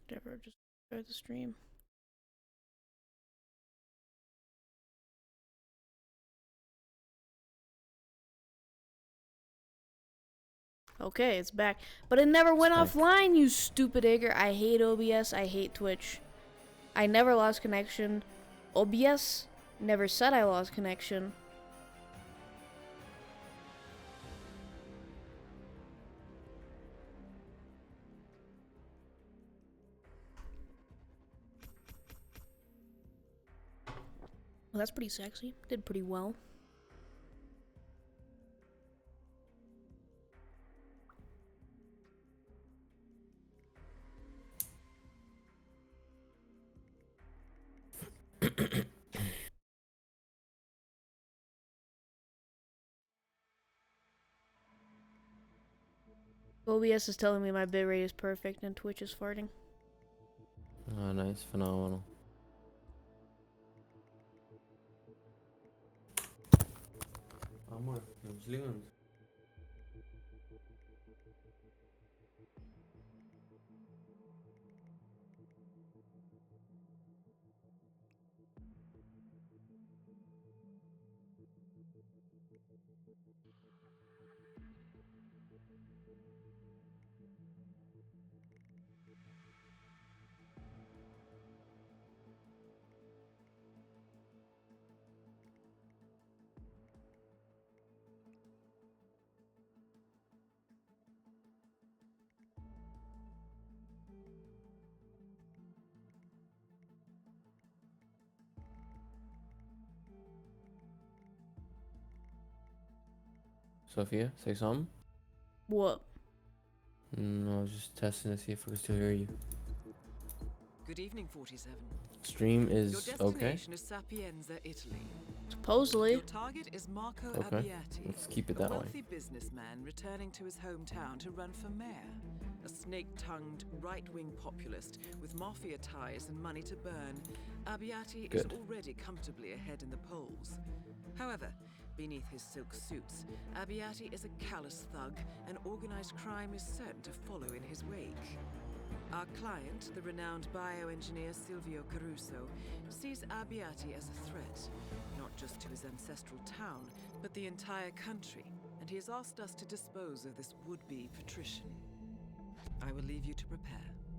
Whatever, just start the stream. Okay, it's back. But it never went offline, you stupid egger. I hate OBS, I hate Twitch. I never lost connection. OBS never said I lost connection. Well, that's pretty sexy. Did pretty well. OBS is telling me my bitrate is perfect and Twitch is farting. Oh, nice. Phenomenal. Amor, desligando. Sophia, say something. What? No, I was just testing to see if I could still hear you. Good evening, 47. Stream Your is okay. destination is Sapienza, Italy. Supposedly. Your target is Marco Okay. Abbiati, Let's keep it a that way. wealthy businessman returning to his hometown to run for mayor. A snake-tongued, right-wing populist with mafia ties and money to burn, Abbiati is Good. already comfortably ahead in the polls. However, beneath his silk suits, Abbiati is a callous thug, and organized crime is certain to follow in his wake. Our client, the renowned bioengineer Silvio Caruso, sees Abbiati as a threat, not just to his ancestral town, but the entire country, and he has asked us to dispose of this would-be patrician. I will leave you to prepare.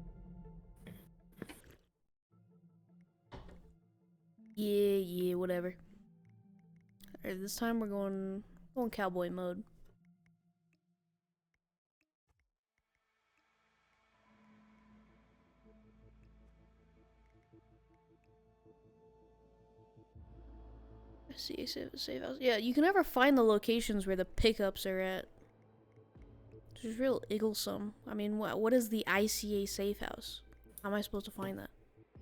Yeah, whatever. Alright, this time we're going cowboy mode. I see, save house. Yeah, you can never find the locations where the pickups are at. Which is real igglesome. I mean, what is the ICA safe house? How am I supposed to find that?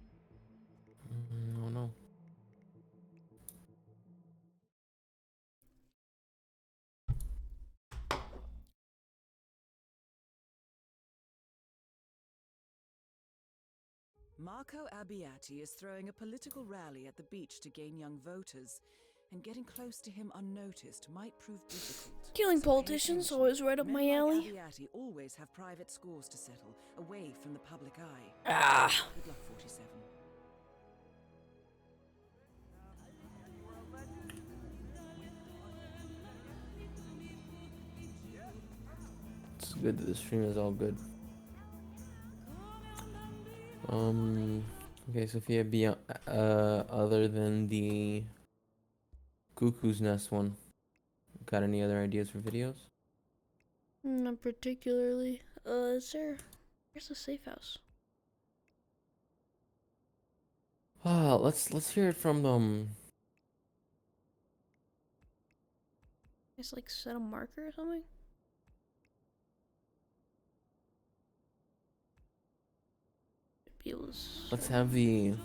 No, no. Marco Abbiati is throwing a political rally at the beach to gain young voters, and getting close to him unnoticed might prove difficult. Killing So pay politicians, attention. always right up Men my like alley. Abbiati always have private scores to settle, away from the public eye. Ah. Good luck, 47. It's good that the stream is all good. Okay, Sophia, other than the Cuckoo's Nest one, got any other ideas for videos? Not particularly. Where's the safe house? Ah, let's hear it from It's like set a marker or something? Be able to let's have the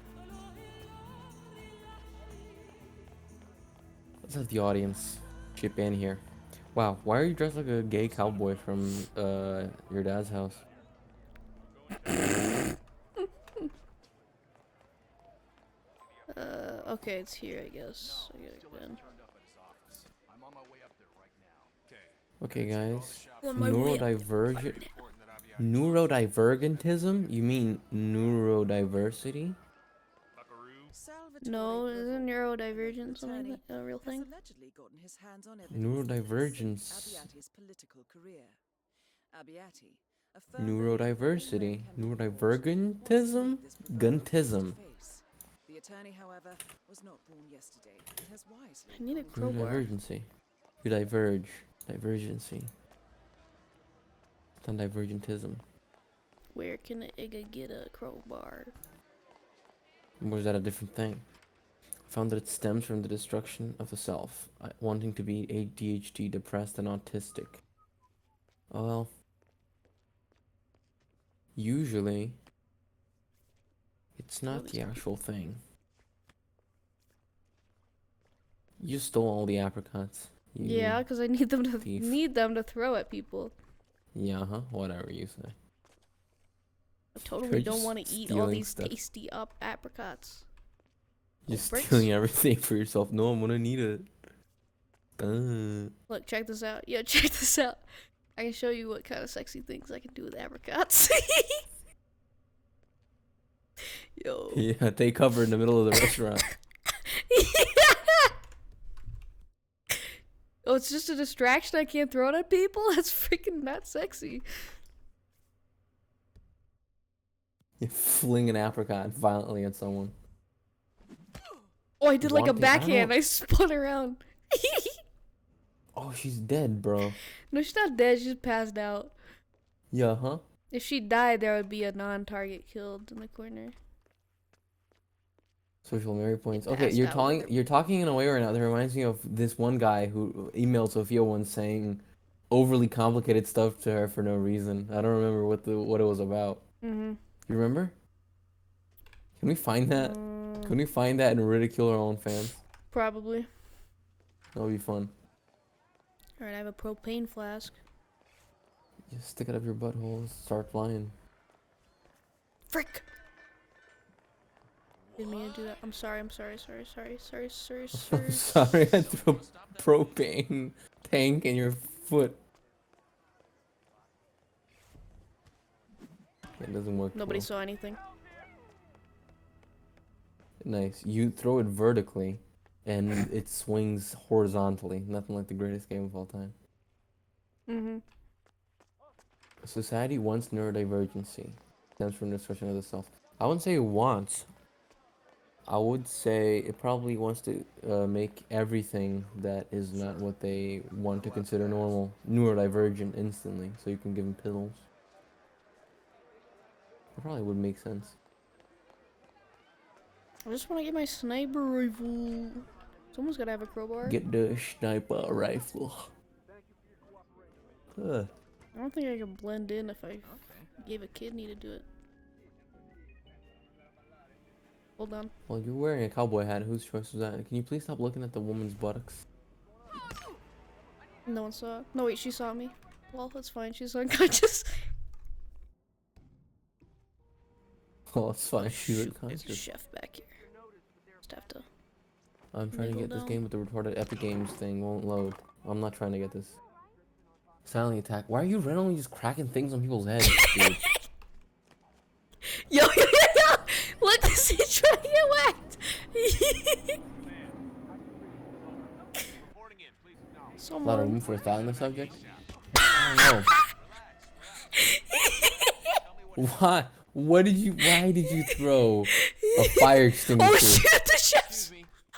audience chip in here. Wow, why are you dressed like a gay cowboy from your dad's house? Okay, it's here, I guess. I gotta go in. Okay, guys. On my way up. Neurodivergentism? You mean neurodiversity? Salvatore No, isn't Gravois, neurodivergent something attorney, a real has thing? allegedly gotten his hands on evidence that Neurodivergence. links Abbiati's political career. Abbiati, a firm believer that all men Neurodiversity. can be bought, wants to Neurodivergentism? make this proposal Guntism. face-to-face. The attorney, however, was not born yesterday and has wisely I need a gone crowbar. Neurodivergency. You diverge. Divergency. It's not divergentism. Where can a Igga get a crowbar? Or is that a different thing? Found that it stems from the destruction of the self, wanting to be ADHD, depressed, and autistic. Well, usually, it's not the actual thing. You stole all the apricots. You Yeah, because I need them to thief. throw at people. Yeah, huh? Whatever you say. I totally You're don't just want to eat all stealing these stuff. tasty apricots. You're bricks? stealing everything for yourself. No, I'm gonna need it. Look, check this out. Yeah, check this out. I can show you what kind of sexy things I can do with apricots. Yo. Yeah, take cover in the middle of the restaurant. Oh, it's just a distraction. I can't throw it at people? That's freaking not sexy. You fling an apricot violently at someone. Oh, I did like a Wanting- I don't backhand. know. I spun around. Oh, she's dead, bro. No, she's not dead. She's passed out. Yeah, huh? If she died, there would be a non-target killed in the corner. Social memory points. It Okay, passed out with her- you're talking in a way right now that reminds me of this one guy who emailed Sophia once saying overly complicated stuff to her for no reason. I don't remember what it was about. Mm-hmm. You remember? Can we find that? Can we find that and ridicule our own fans? Probably. That would be fun. Alright, I have a propane flask. Just stick it up your butthole and start flying. Frick! Didn't mean to do that. I'm sorry, sorry. I'm sorry, I threw a propane tank in your foot. It doesn't work. Nobody well. saw anything. Nice. You throw it vertically, and it swings horizontally. Nothing like the greatest game of all time. Mm-hmm. Society wants neurodivergency. Stems from the destruction of the self. I wouldn't say it wants. I would say it probably wants to make everything that is not what they want to consider normal neurodivergent instantly, so you can give them pills. That probably would make sense. I just want to get my sniper rifle. Someone's gotta have a crowbar. Get the sniper rifle. I don't think I can blend in if I gave a kidney to do it. Hold on. Well, you're wearing a cowboy hat. Whose choice was that? Can you please stop looking at the woman's buttocks? No one saw it. No, wait, she saw me. Well, that's fine. She's unconscious. Oh, it's fine. She's Shoot, there's a unconscious. chef back here. Just have to. I'm trying to Niggle get this down. game with the retarded Epic Games thing. Won't load. I'm not trying to get this. Silently attack. Why are you randomly just cracking things on people's heads, dude? Yo! Look, this is trying to get whacked. A lot of Someone. room for thought in the subject. I don't know. Why? Why did you throw a fire Oh extinguisher? shit! The chef's.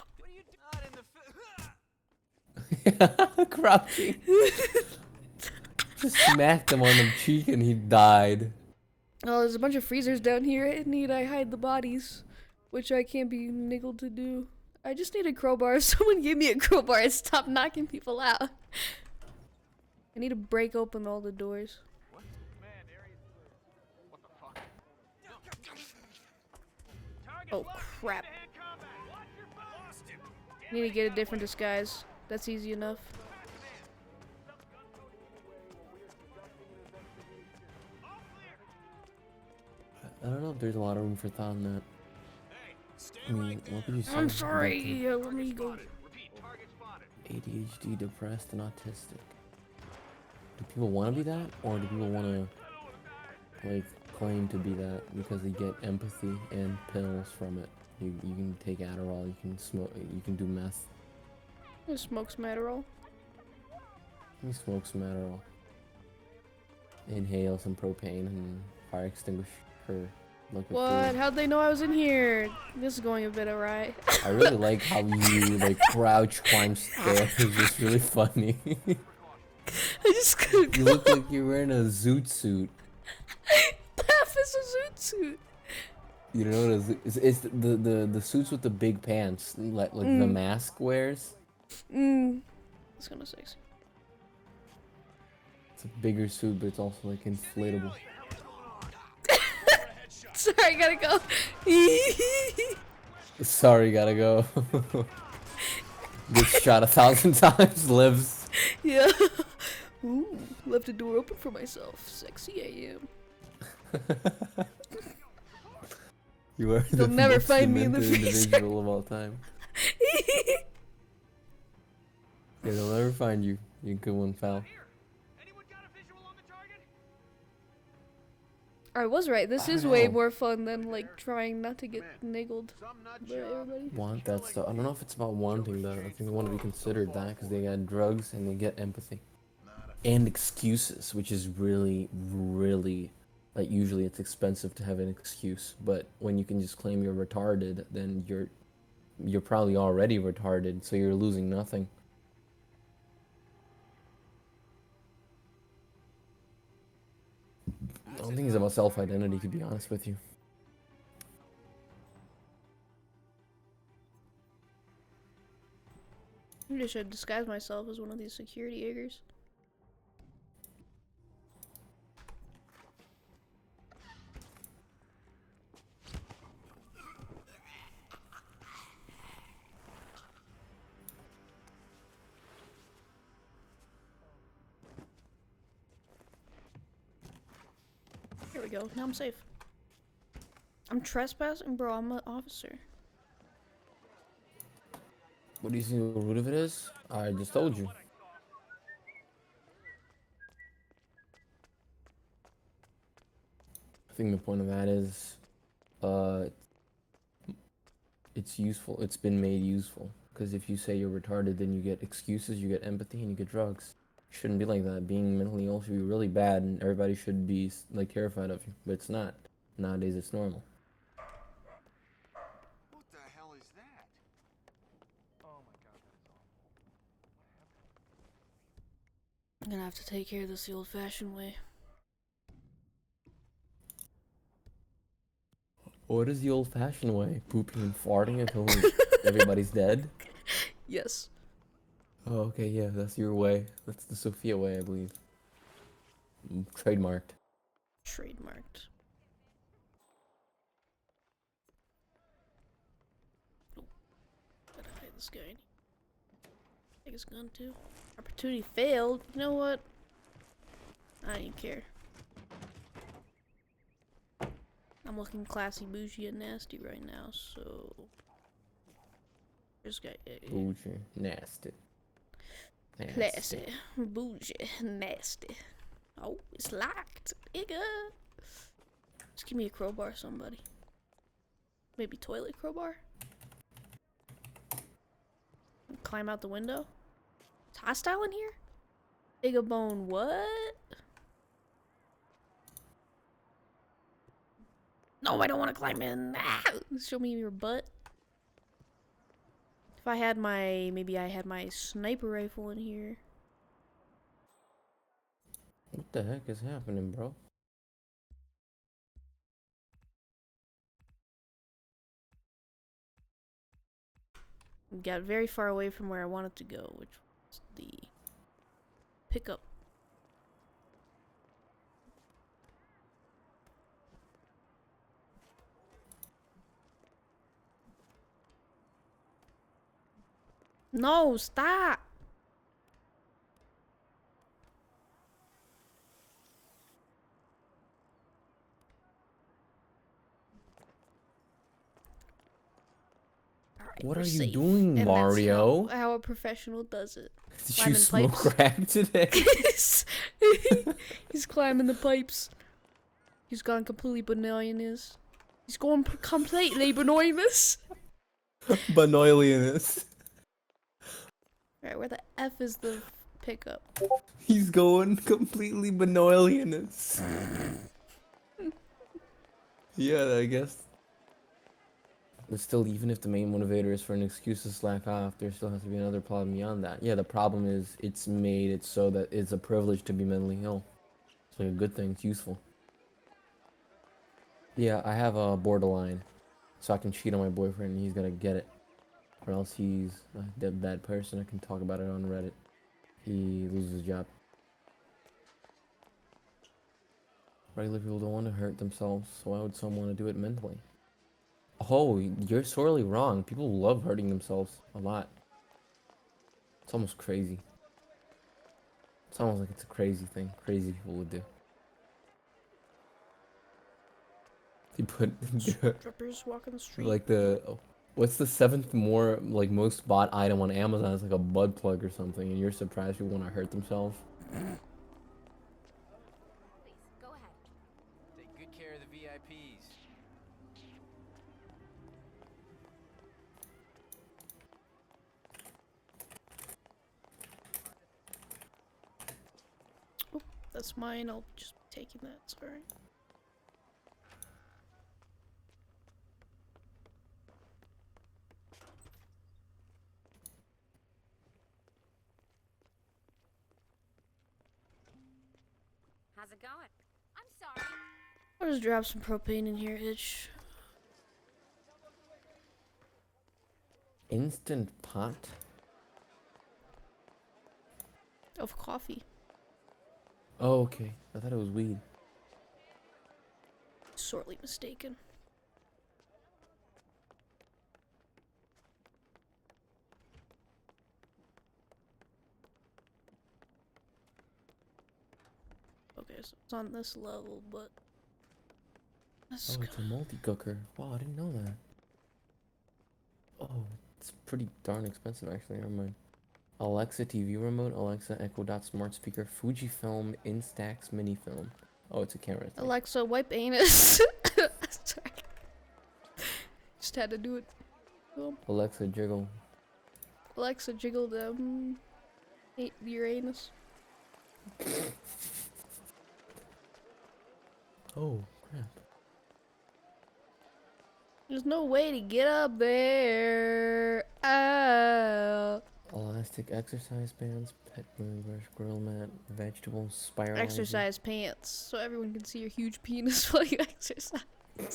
Crouching. Just smacked him on the cheek and he died. Oh, there's a bunch of freezers down here. I hide the bodies, which I can't be niggled to do. I just need a crowbar. Someone give me a crowbar and stop knocking people out. I need to break open all the doors. Oh crap. I need to get a different disguise. That's easy enough. I don't know if there's a lot of room for thought in that. I mean, what could you say? I'm about sorry. the Yeah, let me go. ADHD, depressed, and autistic. Do people want to be that, or do people want to like claim to be that because they get empathy and pills from it. You can take Adderall, you can smoke, you can do meth. Just smoke some Adderall. You smoke some Adderall. Inhale some propane and fire extinguisher. Like a What? fool. How'd they know I was in here? This is going a bit awry. I really like how you like crouch climb stairs. It's just really funny. I just couldn't You go. look like you're wearing a zoot suit. Half is a zoot suit. You know what it's the suits with the big pants, like the mask wears. It's kind of sexy. It's a bigger suit, but it's also like inflatable. Sorry, I gotta go. Sorry, gotta go. Gets shot 1,000 times, lives. Yeah. Ooh, left a door open for myself. Sexy I am. You are They'll the never most find me in the demented future. individual of all time. Yeah, they'll never find you. You good one, pal. I was right. This I is don't way know. more fun than like trying not to get niggled by everybody. Want that stuff. I don't know if it's about wanting that. I think they want to be considered that because they got drugs and they get empathy. And excuses, which is really, really, like usually it's expensive to have an excuse. But when you can just claim you're retarded, then you're probably already retarded, so you're losing nothing. I don't think it's about self-identity, to be honest with you. Maybe I should disguise myself as one of these security eggers. Here we go. Now I'm safe. I'm trespassing, bro. I'm an officer. What do you think the root of it is? I just told you. I think the point of that is, it's useful. It's been made useful. Because if you say you're retarded, then you get excuses, you get empathy, and you get drugs. It shouldn't be like that. Being mentally ill should be really bad, and everybody should be like terrified of you. But it's not. Nowadays, it's normal. What the hell is that? Oh my god, I'm gonna have to take care of this the old-fashioned way. What is the old-fashioned way? Pooping and farting until everybody's dead? Yes. Oh, okay, yeah, that's your way. That's the Sophia way, I believe. Trademarked. Trademarked. Oh, gotta hide this guy. Take his gun too. Opportunity failed. You know what? I don't even care. I'm looking classy, bougie, and nasty right now, so. This guy. Bougie. Nasty. Classy, bougie, nasty. Oh, it's locked. Nigga. Just give me a crowbar, somebody. Maybe toilet crowbar? Climb out the window? It's hostile in here? Nigga bone, what? No, I don't want to climb in. Ah, show me your butt. If I had my, maybe I had my sniper rifle in here. What the heck is happening, bro? Got very far away from where I wanted to go, which was the pickup. No, stop! Alright, What we're are you safe. doing, And that's Mario? how a professional does it. Did climbing you smoke pipes. crack today? He's climbing the pipes. He's gone completely bananas. He's gone completely bananas. Banoilianus. Alright, where the F is the pickup? He's going completely Banoilianus. Yeah, I guess. But still, even if the main motivator is for an excuse to slack off, there still has to be another problem beyond that. Yeah, the problem is it's made it so that it's a privilege to be mentally ill. It's like a good thing, it's useful. Yeah, I have a borderline, so I can cheat on my boyfriend and he's gonna get it. Or else he's a dead bad person. I can talk about it on Reddit. He loses his job. Regular people don't want to hurt themselves, so why would someone want to do it mentally? Oh, you're sorely wrong. People love hurting themselves a lot. It's almost crazy. It's almost like it's a crazy thing. Crazy people would do. You put Strippers walking the street. like what's the seventh most bought item on Amazon? It's like a butt plug or something, and you're surprised people want to hurt themselves. Please, go ahead. Take good care of the VIPs. That's mine. I'll just be taking that. Sorry. How's it going? I'm sorry. I'll just drop some propane in here, Hitch. Instant pot? Of coffee. Oh, okay. I thought it was weed. Sorely mistaken. Okay, so it's on this level, but that's Oh, it's a multi-cooker. Wow, I didn't know that. Oh, it's pretty darn expensive actually. Never mind. Alexa TV remote, Alexa Echo Dot smart speaker, Fujifilm Instax mini film. Oh, it's a camera thing. Alexa, wipe anus. Sorry. Just had to do it. Cool. Alexa jiggle. Alexa, jiggle them. Your anus. Oh, crap. There's no way to get up there. Oh. Elastic exercise bands, pet grooming brush, grill mat, vegetables, spiral. Exercise pants, so everyone can see your huge penis while you exercise.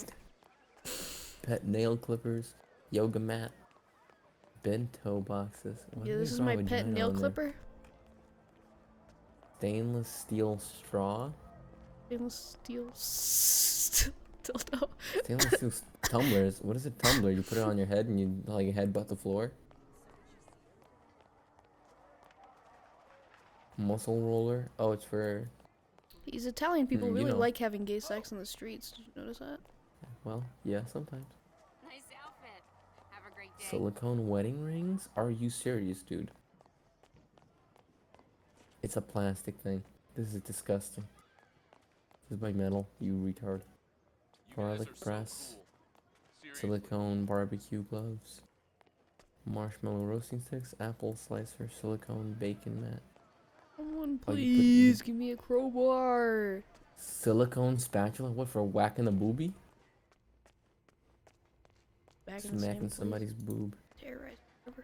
Pet nail clippers, yoga mat, bento boxes. Why Yeah, do this they is draw my a pet vagina nail on there? clipper. Stainless steel straw. Stainless steel dildo. Stainless steel tumblers. What is a tumbler? You put it on your head and you like headbutt the floor. Muscle roller. Oh, it's for. These Italian people You really know. like having gay sex in the streets. Did you notice that? Well, yeah, sometimes. Nice outfit. Have a great day. Silicone wedding rings? Are you serious, dude? It's a plastic thing. This is disgusting. This is by metal, you retard. Garlic press. Silicone barbecue gloves. Marshmallow roasting sticks. Apple slicer. Silicone bacon mat. Someone Oh, you put- please give me a crowbar. Silicone spatula? What, for whacking a boobie? Back in the same Smacking place. somebody's boob. Terrorize. Whatever.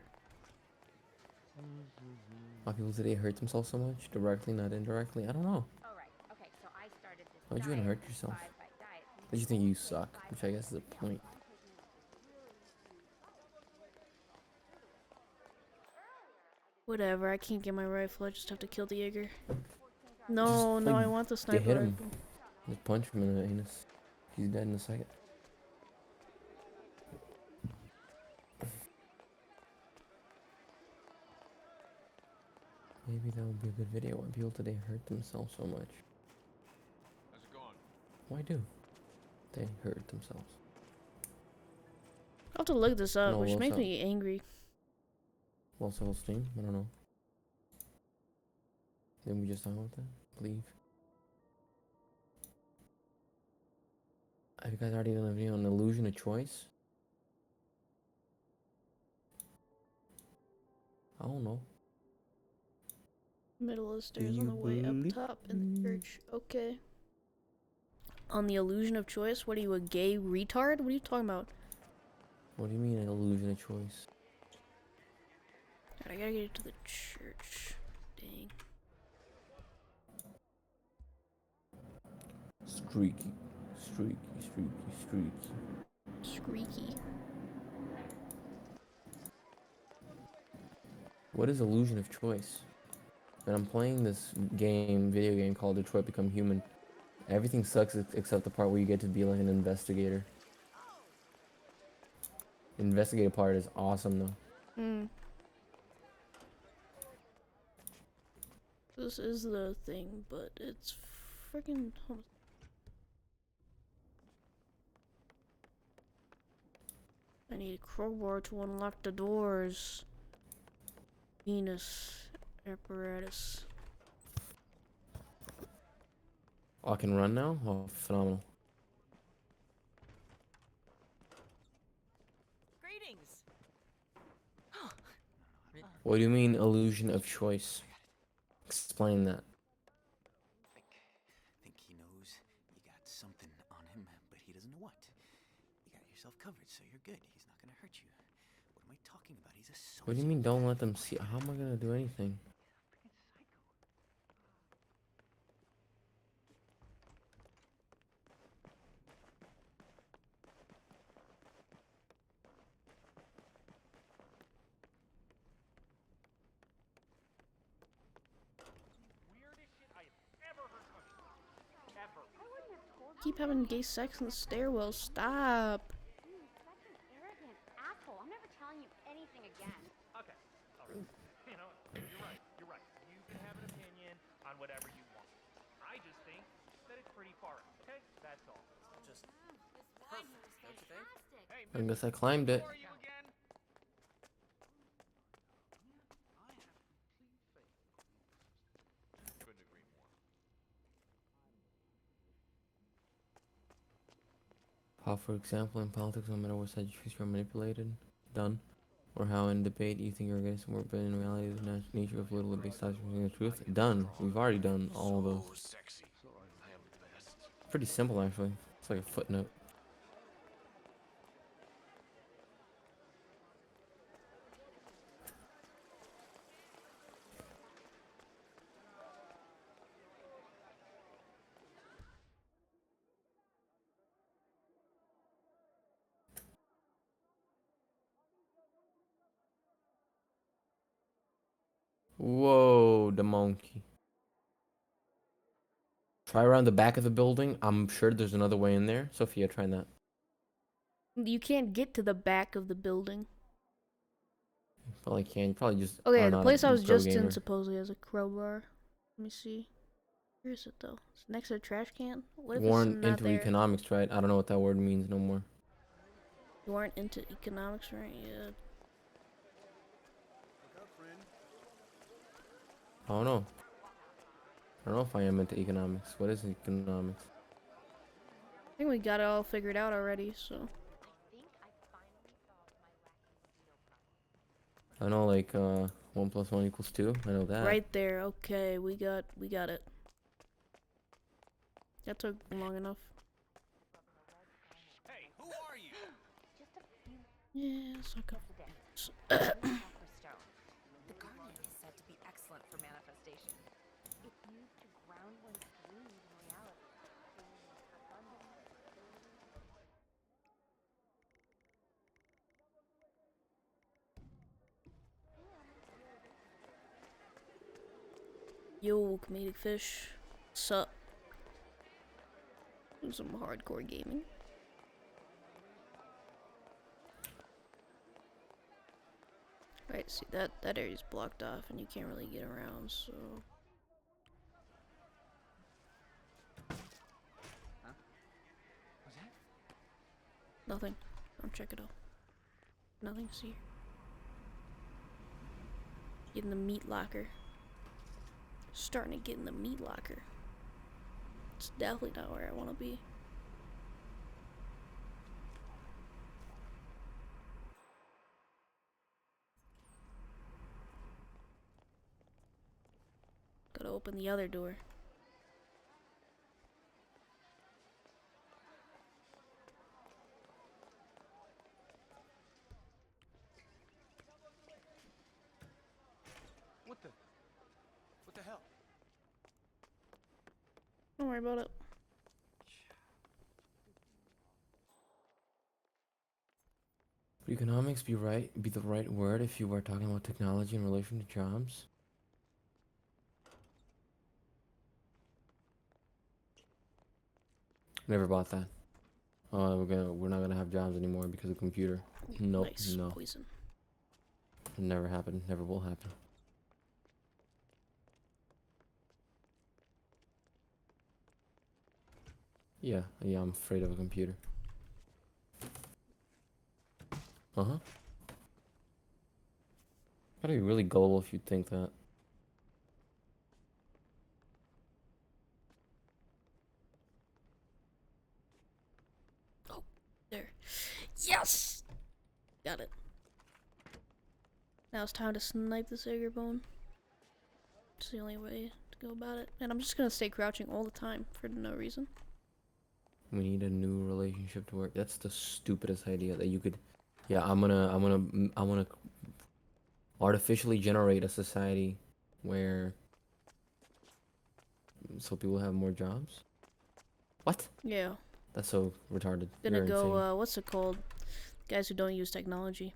Why people today hurt themselves so much? Directly, not indirectly? I don't know. All right. Okay. So I started this. Why'd you wanna diet, hurt yourself? 5 by diet. Did you think you suck? Which I guess is a point. Whatever, I can't get my rifle. I just have to kill the Jaeger. No, Just, no, like, I want the You sniper hit him. rifle. Just punch him in the anus. He's dead in a second. Maybe that would be a good video. Why people today hurt themselves so much? How's it going? Why do they hurt themselves? I'll have to look this up, No, which what's makes up? me angry. Well, civil steam? I don't know. Didn't we just talk about that? Leave. Have you guys already done a video on illusion of choice? I don't know. Middle of the Do stairs on you the way up believe top in the church. Okay. On the illusion of choice? What are you, a gay retard? What are you talking about? What do you mean an illusion of choice? I gotta get it to the church. Dang. Streaky. Streaky, streaky, streaky. Squeaky. What is illusion of choice? When I'm playing this video game called Detroit Become Human, everything sucks except the part where you get to be like an investigator. The investigator part is awesome though. Hmm. This is the thing, but it's freaking. I need a crowbar to unlock the doors. Venus apparatus. Oh, I can run now? Oh, phenomenal. Greetings. What do you mean illusion of choice? Explain that. Think he knows you got something on him, but he doesn't know what. You got yourself covered, so you're good. He's not gonna hurt you. What am I talking about? He's a soul. What do you mean don't let them see? How am I gonna do anything? Weirdest shit I have ever heard coming. Ever. Keep having gay sex in the stairwell. Stop. You such an arrogant asshole. I'm never telling you anything again. Okay. Alright. You know, you're right. You're right. You can have an opinion on whatever you want. I just think that it's pretty far out, okay? That's all. Just This wine was don't you think? fantastic. Hey, I guess I climbed it. who are you again? Couldn't agree more. How, for example, in politics, no matter what side you choose, you're manipulated, done, or how in debate you think you're against more, but in reality, the natural nature of little big sides from the truth, done. We've already done all of those. Sexy. I am the best. Pretty simple, actually. It's like a footnote. Whoa, the monkey. Try around the back of the building. I'm sure there's another way in there. Sophia, try that. You can't get to the back of the building. Probably can. You probably just. Okay, are the not place a I was pro just in gamer. supposedly has a crowbar. Let me see. Where is it though? It's next to the trash can? What if Warren it's not into there? economics, right? I don't know what that word means no more. You aren't into economics, right? Yeah. I don't know. I don't know if I am into economics. What is economics? I think we got it all figured out already, so. I think I finally solved my wacky I video problem. know like 1 + 1 = 2. I know that. Right there. Okay, we got it. That took long enough. Hey, who are you? Just a few Yeah, suck up. incidents. Philosopher's Stone. The Guardian is said to be excellent for manifestation. It's used to ground one's dreams in reality. Bringing abundance, stability. Yo, comedic fish. Sup? Some hardcore gaming. Right, see that area's blocked off and you can't really get around, so. What's that? Nothing. Don't check it out. Nothing to see. Get in the meat locker. Starting to get in the meat locker. It's definitely not where I want to be. open the other door. What the hell? Don't worry about it. Would economics be the right word if you were talking about technology in relation to jobs? Never bought that. Oh, we're not gonna have jobs anymore because of computer. Nope, Nice no. poison. Never happened. Never will happen. Yeah, I'm afraid of a computer. Uh-huh. Gotta be really gullible if you think that. There. Yes! Got it. Now it's time to snipe this Egger bone. It's the only way to go about it. And I'm just gonna stay crouching all the time for no reason. We need a new relationship to work. That's the stupidest idea that you could. Yeah, I'm gonna artificially generate a society where so people have more jobs. What? Yeah. That's so retarded. Gonna You're go, insane. what's it called? Guys who don't use technology.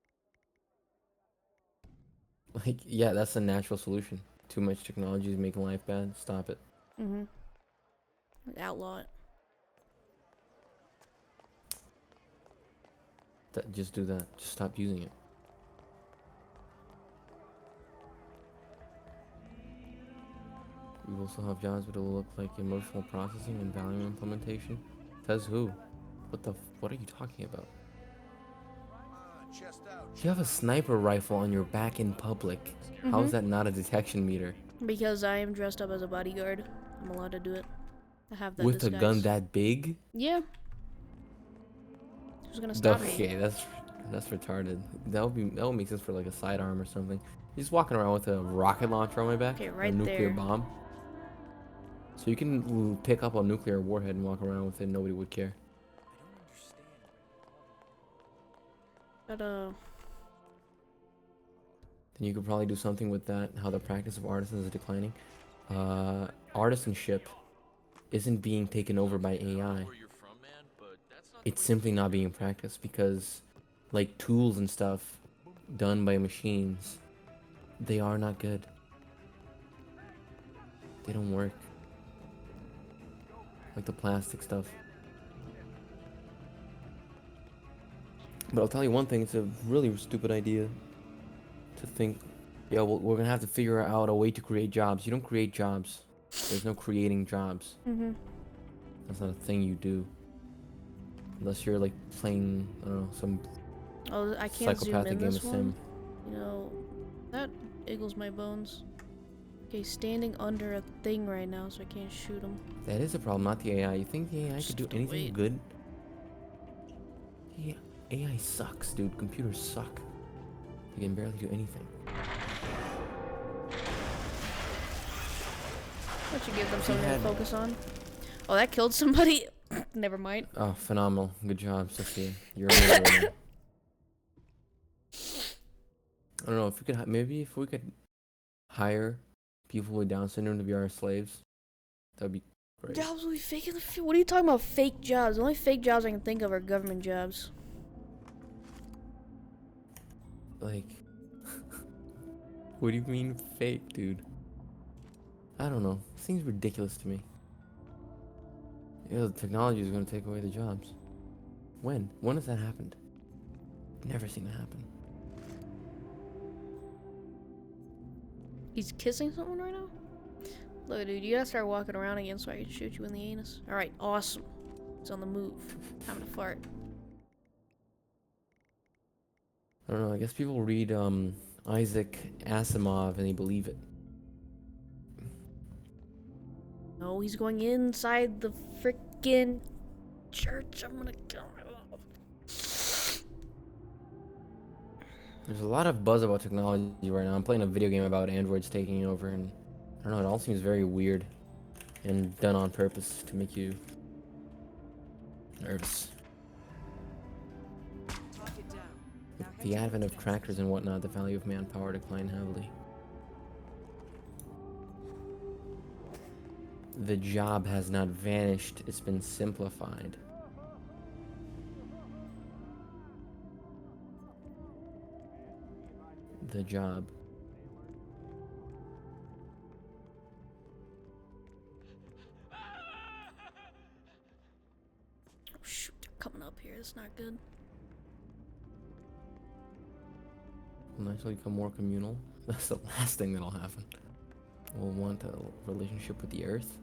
Like, yeah, that's the natural solution. Too much technology is making life bad. Stop it. Mm-hmm. Outlaw it. Just do that. Just stop using it. We will still have jobs, but it will look like emotional processing and value implementation. Says who? What are you talking about? You have a sniper rifle on your back in public. How is that not a detection meter? Because I am dressed up as a bodyguard. I'm allowed to do it. I have that With disguise. a gun that big? Yeah. Who's gonna stop me? Okay, that's retarded. That would make sense for like a sidearm or something. Just walking around with a rocket launcher on my back, Okay, a right nuclear there. bomb. So you can pick up a nuclear warhead and walk around with it. Nobody would care. But, Then you could probably do something with that. How the practice of artisans is declining. Artisanship isn't being taken over by AI. It's simply not being practiced because, like, tools and stuff done by machines, they are not good. They don't work. Like the plastic stuff. But I'll tell you one thing, it's a really stupid idea to think, yeah, well, we're gonna have to figure out a way to create jobs. You don't create jobs. There's no creating jobs. mm-hmm. That's not a thing you do. Unless you're like playing, I don't know, some Oh, I can't zoom psychopathic in game this of one. Sim. You know, that iggles my bones. Okay, standing under a thing right now, so I can't shoot him. That is a problem, not the AI. You think the AI Just could do to anything wait. good? Yeah, AI sucks, dude. Computers suck. They can barely do anything. Why don't you give them If you something to had- focus on? Oh, that killed somebody? Never mind. Oh, phenomenal. Good job, Sophia. You're amazing. Right now. I don't know if we could maybe if we could hire people with Down syndrome to be our slaves, that'd be great. Jobs will be fake in the future. What are you talking about? Fake jobs? The only fake jobs I can think of are government jobs. Like, what do you mean fake, dude? I don't know. It seems ridiculous to me. Yeah, the technology is going to take away the jobs. When? When has that happened? Never seen it happen. He's kissing someone right now? Look, dude, you gotta start walking around again so I can shoot you in the anus. Alright, awesome. It's on the move. Time to fart. I don't know. I guess people read Isaac Asimov and they believe it. No, he's going inside the freaking church. I'm gonna kill him. There's a lot of buzz about technology right now. I'm playing a video game about androids taking over, and don't know, it all seems very weird and done on purpose to make you nervous. Target down. Now With head the towards advent of exit. tractors and whatnot, the value of manpower declined heavily. The job has not vanished, it's been simplified. The job. Oh shoot, they're coming up here. It's not good. Will naturally become more communal. That's the last thing that'll happen. We'll want a relationship with the earth.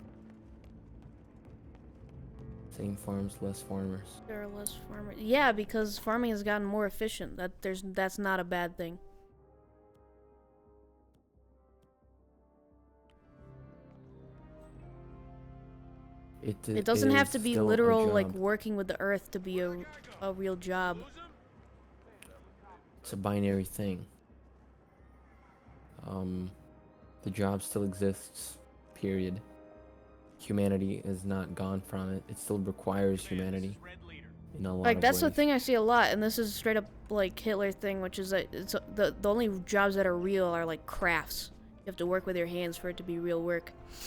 Same farms, less farmers. There are less farmers. Yeah, because farming has gotten more efficient. That's not a bad thing. It doesn't have to is be still a literal, like job. working with the earth to be a real job. It's a binary thing. The job still exists, period. Humanity is not gone from it. It still requires humanity in a lot Like of that's the ways. thing I see a lot, and this is straight up like Hitler thing, which is that it's the only jobs that are real are like crafts. You have to work with your hands for it to be real work.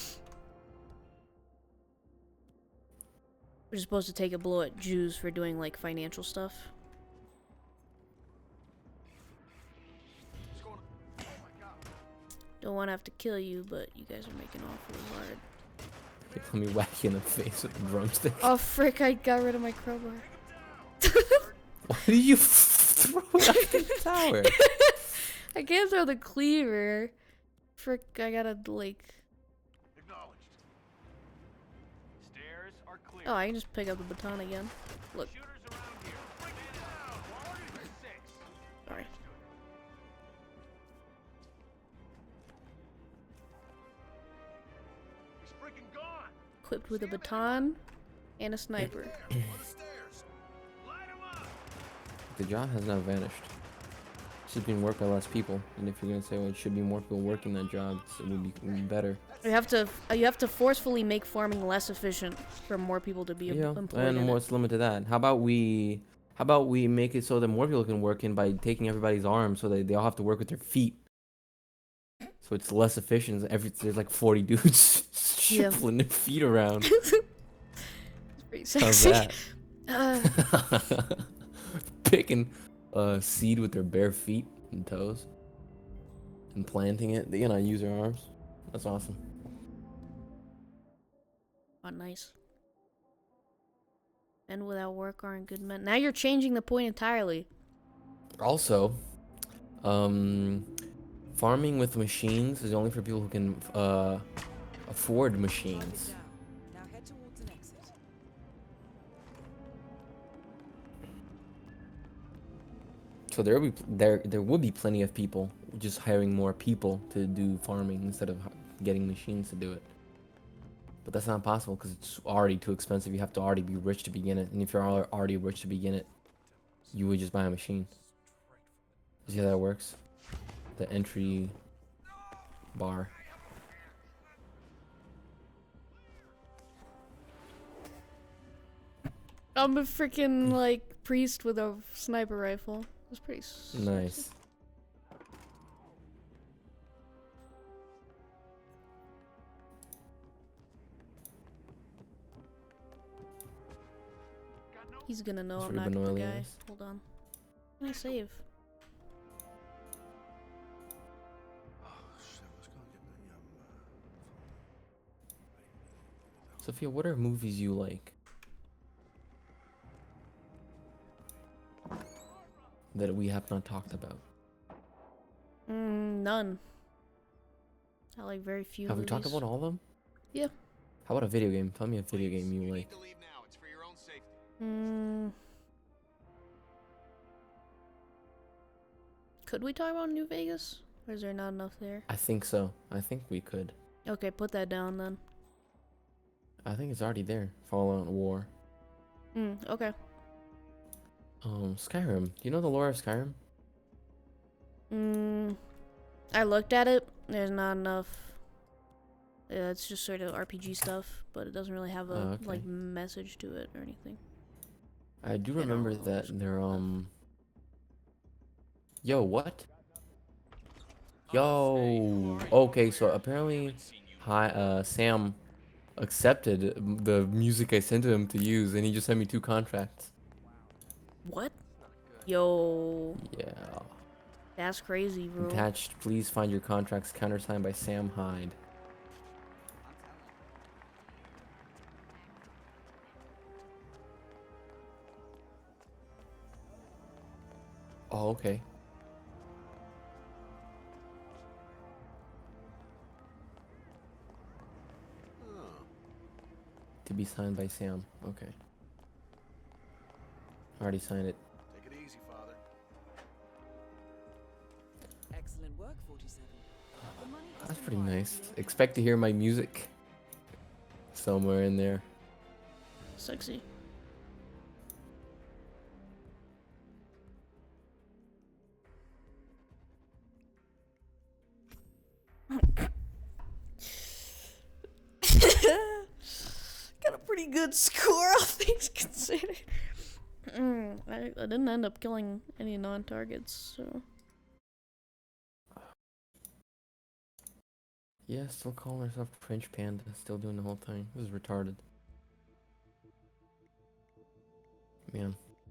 We're supposed to take a blow at Jews for doing like financial stuff. Don't want to have to kill you, but you guys are making off really hard. Let me whack you in the face with the drumstick. Oh frick! I got rid of my crowbar. Why did you throw it up the tower? I can't throw the cleaver. Frick! I gotta like. Acknowledged. Stairs are clear. Oh, I can just pick up the baton again. Look, Shooters around here. Bring it down. Quality for 6. sorry. He's freaking gone. Equipped with a baton and a sniper. On the stairs. Light him up. The job has not vanished. It's just being worked by less people. And if you're gonna say, well, it should be more people working that job, it would be better. You have to forcefully make farming less efficient for more people to be Yeah, employed and in it. what's the limit to that? How about we make it so that more people can work in by taking everybody's arms so that they all have to work with their feet. So it's less efficient. There's like 40 dudes Yeah. shuffling their feet around. It's pretty How's sexy. that? Uh, Picking a seed with their bare feet and toes and planting it. They cannot use their arms. That's awesome. oh, nice. Men without work aren't good men. Now you're changing the point entirely. Also, farming with machines is only for people who can afford Target machines. down. Now head towards an exit. So there will be plenty of people just hiring more people to do farming instead of getting machines to do it. But that's not possible because it's already too expensive. You have to already be rich to begin it, and if you're already rich to begin it, you would just buy a machine. You see how that works? The entry bar. I'm a freaking like priest with a sniper rifle. That's pretty Nice. He's gonna know That's I'm what not the Benoili guy. is. Hold on. Can I save? Sophia, what are movies you like? That we have not talked about. None. I like very few Have we movies. talked about all of them? Yeah. How about a video game? Tell me a video game you like. to leave now. It's for your own safety. Could we talk about New Vegas? Or is there not enough there? I think so. I think we could. Okay, put that down then. I think it's already there. Fallout War. Okay. Skyrim. Do you know the lore of Skyrim? I looked at it. There's not enough Yeah, it's just sort of RPG stuff, but it doesn't really have a Oh, okay. like message to it or anything. I do And remember all that those they're stuff. Yo, what? Yo. Okay, so apparently, Sam accepted the music I sent to him to use, and he just sent me 2 contracts. What? Yo, Yeah. that's crazy, bro. Attached, please find your contracts countersigned by Sam Hyde. Oh, okay. To be signed by Sam. Okay. Already signed it. Take it easy, Father. Excellent work, 47. The money has That's been pretty wired nice. to your Expect to hear my music somewhere in there. Sexy. Got a pretty good score, all things considered. I didn't end up killing any non-targets, so. Yeah, still calling herself French Panda. Still doing the whole thing. This is retarded. Man.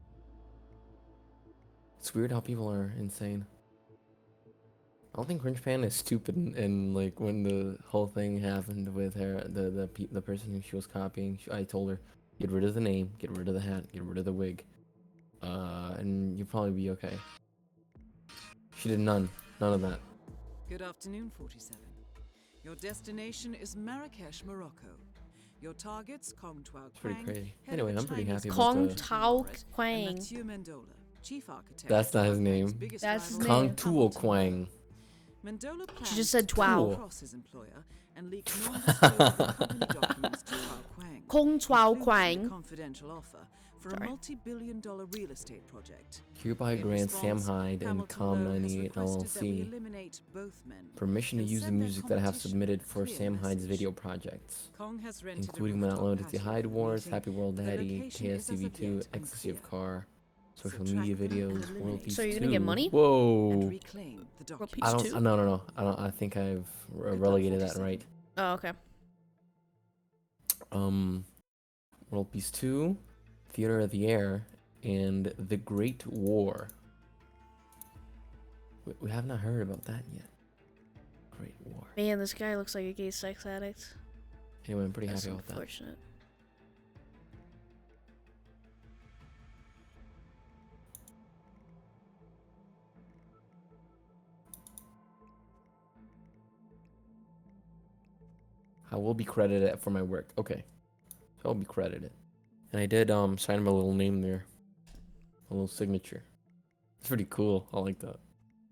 It's weird how people are insane. I don't think Cringe Panda is stupid, and like when the whole thing happened with her, the person who she was copying, I told her, get rid of the name, get rid of the hat, get rid of the wig, and you'll probably be okay. She did none of that. Good afternoon, 47. Your destination is Marrakesh, Morocco. Your targets, Kong Tuao It's pretty Quang, crazy. head of Anyway, a I'm pretty Chinese happy about Kong the. Tao conglomerate, and Quang. Mathieu Mendola, chief architect. That's not of his Tuao name. Quang's biggest That's his rival, name. Kong Tuo Hamilton Quang. Mendola plans just said to Tuao. cross his employer and leak non-disclosure company documents to Tuao Quang. Kong Tuao including Quang. a confidential offer for Sorry. a multi-billion-dollar real estate project. Hereby In grant Sam response, Hyde and Hamilton Com Lowe has 98 requested that we LLC eliminate both men permission to and use the send their music that I have competition submitted a for clear Sam Hyde's message. video projects, Kong has rented including a when rooftop uploaded to patio Hyde for the Wars, meeting, Happy World but the Daddy, location is as of KSTV2, yet Ecstasy of unclear. Car, social Subtract media them and videos, eliminate World Peace So you're 2. gonna get money? and Whoa! reclaim the World document. Peace I don't. 2? No. I don't. I think I've Good luck, relegated that 47. right. Oh, okay. World Peace 2, Theater of the Air, and The Great War. We have not heard about that yet. Great War. Man, this guy looks like a gay sex addict. Anyway, I'm pretty That's happy about that. unfortunate. I will be credited for my work. Okay. So I'll be credited. And I did sign my little name there. A little signature. It's pretty cool. I like that.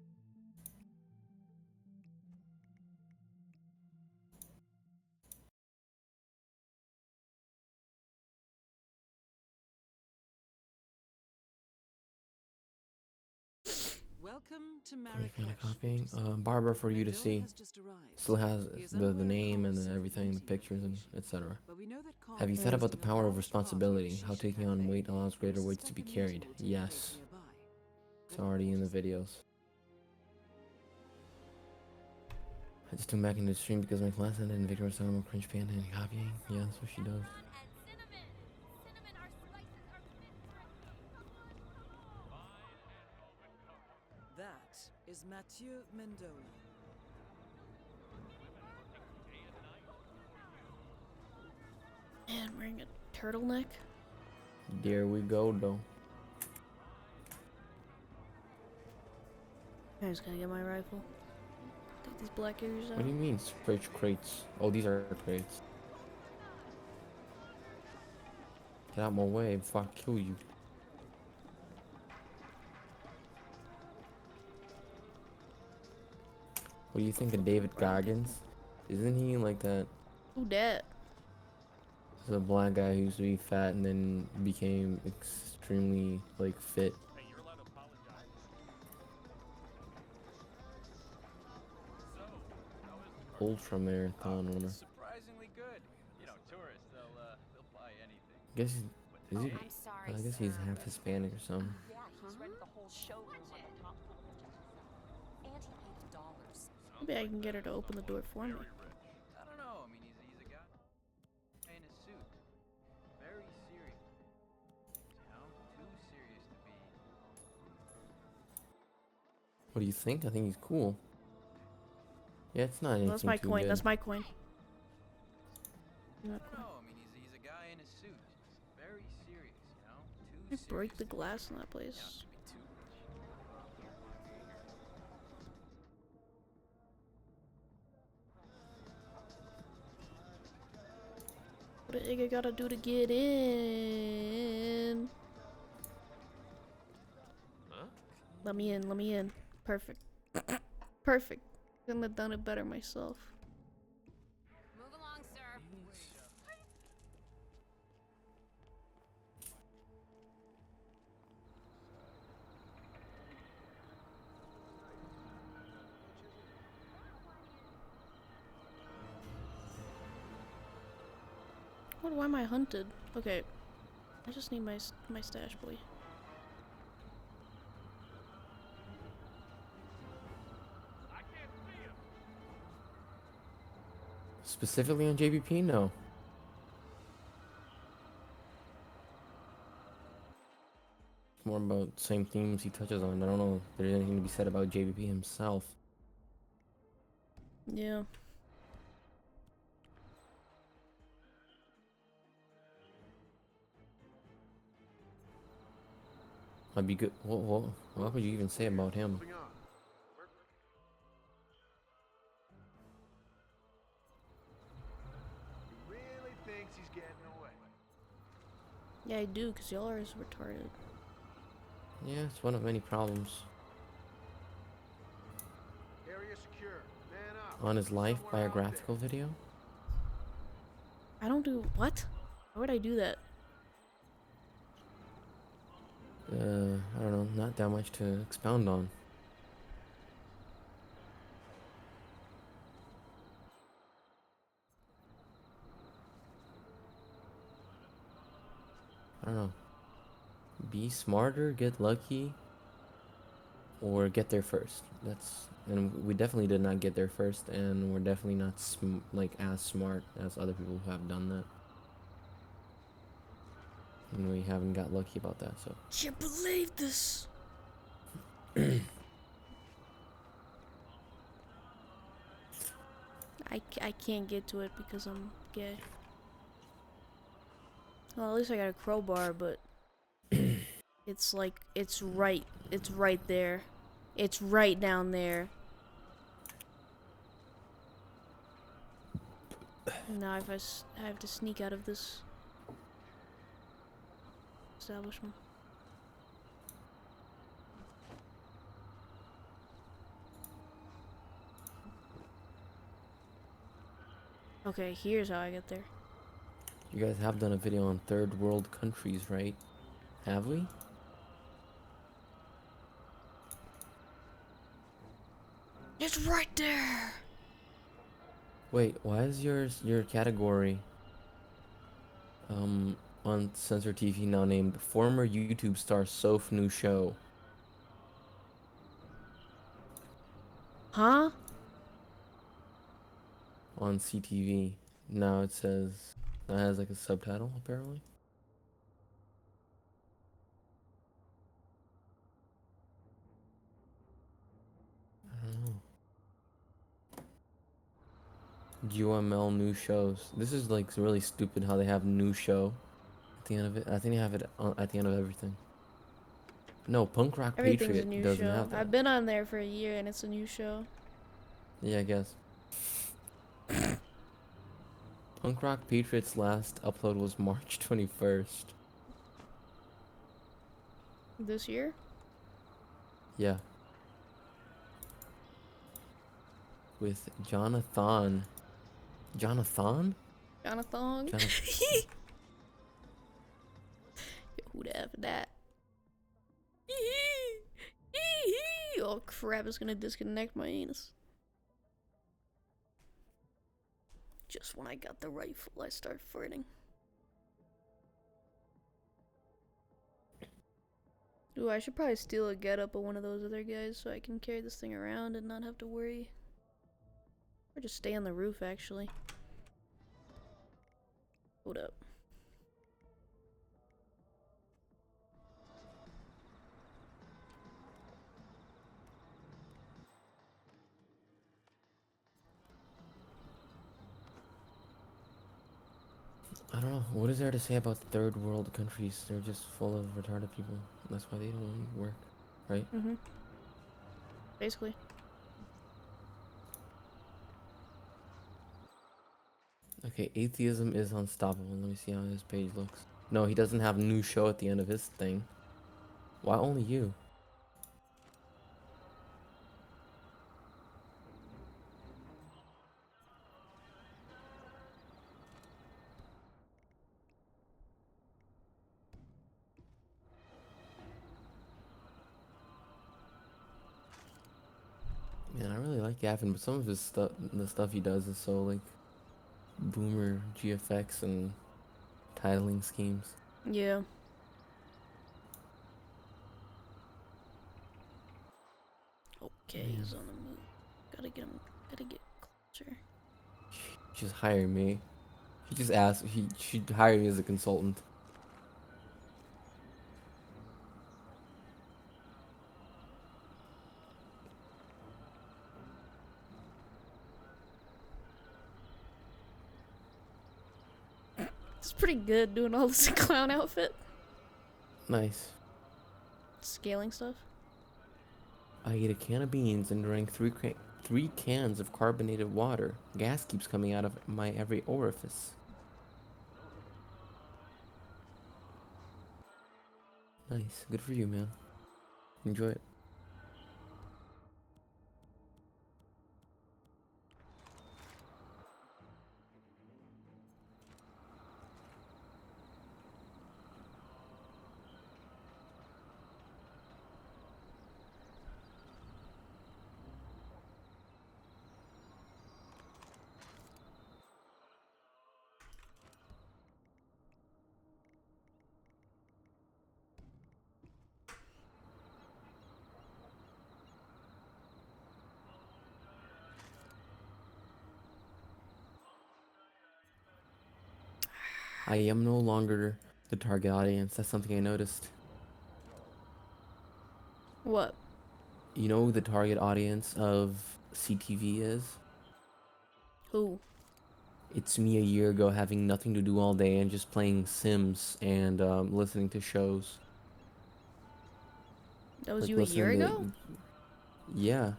Welcome to Any Marrakesh. kind of copying. 47. Barbara for you to Mendola see. has just arrived. Still has He is the unaware of name and Kong's everything, the secret pictures and motivation, etc. but we know that Kong Have you is thought about the using a power of large part responsibility? his How Shisha taking on cafe weight allows for greater a weights to be second carried? mutual to Yes. locate nearby. It's already in the videos. I just tuned back into the stream because my class ended and Victor was talking about Cringe Panda and copying. Yeah, that's what she does. That is Mathieu Mendola. Man, wearing a turtleneck. There we go, though. I just gotta get my rifle. Take these black ears out. What do you mean, search crates? Oh, these are crates. Get out my way before I kill you. What do you think of David Goggins? Isn't he like that? Who dat? The black guy who used to be fat and then became extremely like fit. Hey, you're allowed to apologize. Ultra marathon runner. Surprise. Guess is he? I'm sorry, I guess he's sir, half but- Hispanic or something. Yeah, he's rented the whole showroom on the top floor of the Jackson. And he paid the dollars. Maybe I can get her to open the door for me. I don't know. I mean, he's a guy in a suit. Very serious. You know? Too serious to be. What do you think? I think he's cool. Yeah, it's not anything That's my too coin. good. That's my coin. I don't know. I mean, he's a guy in a suit. Very serious, you know? Too I break serious the to glass in that be, place. to be too rich. What a nigga gotta do to get in? Huh? Let me in. Let me in. Perfect. Perfect. Couldn't have done it better myself. Move along, sir. What? Why am I hunted? Okay. I just need my stash boy. I can't see him. Specifically on JBP, no. It's more about same themes he touches on. I don't know if there's anything to be said about JBP himself. Yeah. Might be good. What would you even say about him? Moving on. He really thinks he's getting away. Yeah, I do, because y'all are as retarded. Yeah, it's one of many problems. Area secure. Man up. On his life Somewhere out biographical video? I don't do. What? Why would I do that? I don't know, not that much to expound on. I don't know. Be smarter, get lucky, or get there first. And we definitely did not get there first, and we're definitely not like as smart as other people who have done that. And we haven't got lucky about that, so. Can't believe this. I can't get to it because I'm gay. Well, at least I got a crowbar, but it's like it's right there. It's right down there. Now I have to sneak out of this establishment. Okay, here's how I get there. You guys have done a video on third world countries, right? Have we? It's right there. Wait, why is your category on Censor TV now named former YouTube star Soph new show? Huh? On CTV. Now it has like a subtitle apparently. I don't know. UML new shows. This is like really stupid how they have new show at the end of it. I think they have it at the end of everything. No, Punk Rock Everything's a Patriot new doesn't show. have that. I've been on there for a year and it's a new show. Yeah, I guess. Punk Rock Patriot's last upload was March 21st. This year? Yeah. With Jonathan. Jonathan? Jonathan? Jonathan. Who'd have that? Oh crap, it's gonna disconnect my anus. Just when I got the rifle, I start farting. Ooh, I should probably steal a getup of one of those other guys so I can carry this thing around and not have to worry. Or just stay on the roof, actually. Hold up. I don't know. What is there to say about third world countries? They're just full of retarded people. That's why they don't work, right? Mm-hmm. Basically. Okay, atheism is unstoppable. Let me see how his page looks. No, he doesn't have new show at the end of his thing. Why only you? Man, I really like Gavin, but some of his stuff, the stuff he does is so like boomer GFX and titling schemes. Yeah. Okay, Man. he's on the move. Gotta get him. Gotta get closer. Just hire me. He just asked. He should hire me as a consultant. It's pretty good doing all this clown outfit. Nice. Scaling stuff. I ate a can of beans and drank three cans of carbonated water. Gas keeps coming out of my every orifice. Nice. Good for you, man. Enjoy it. I am no longer the target audience. That's something I noticed. What? You know who the target audience of CTV is? Who? It's me a year ago having nothing to do all day and just playing Sims and listening to shows. That was Like you a year listening to- ago? Yeah.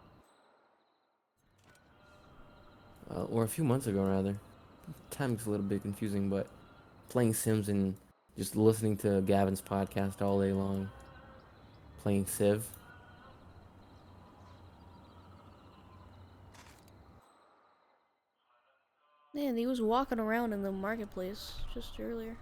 Or a few months ago, rather. Time gets a little bit confusing, but playing Sims and just listening to Gavin's podcast all day long. Playing Civ. Man, he was walking around in the marketplace just earlier.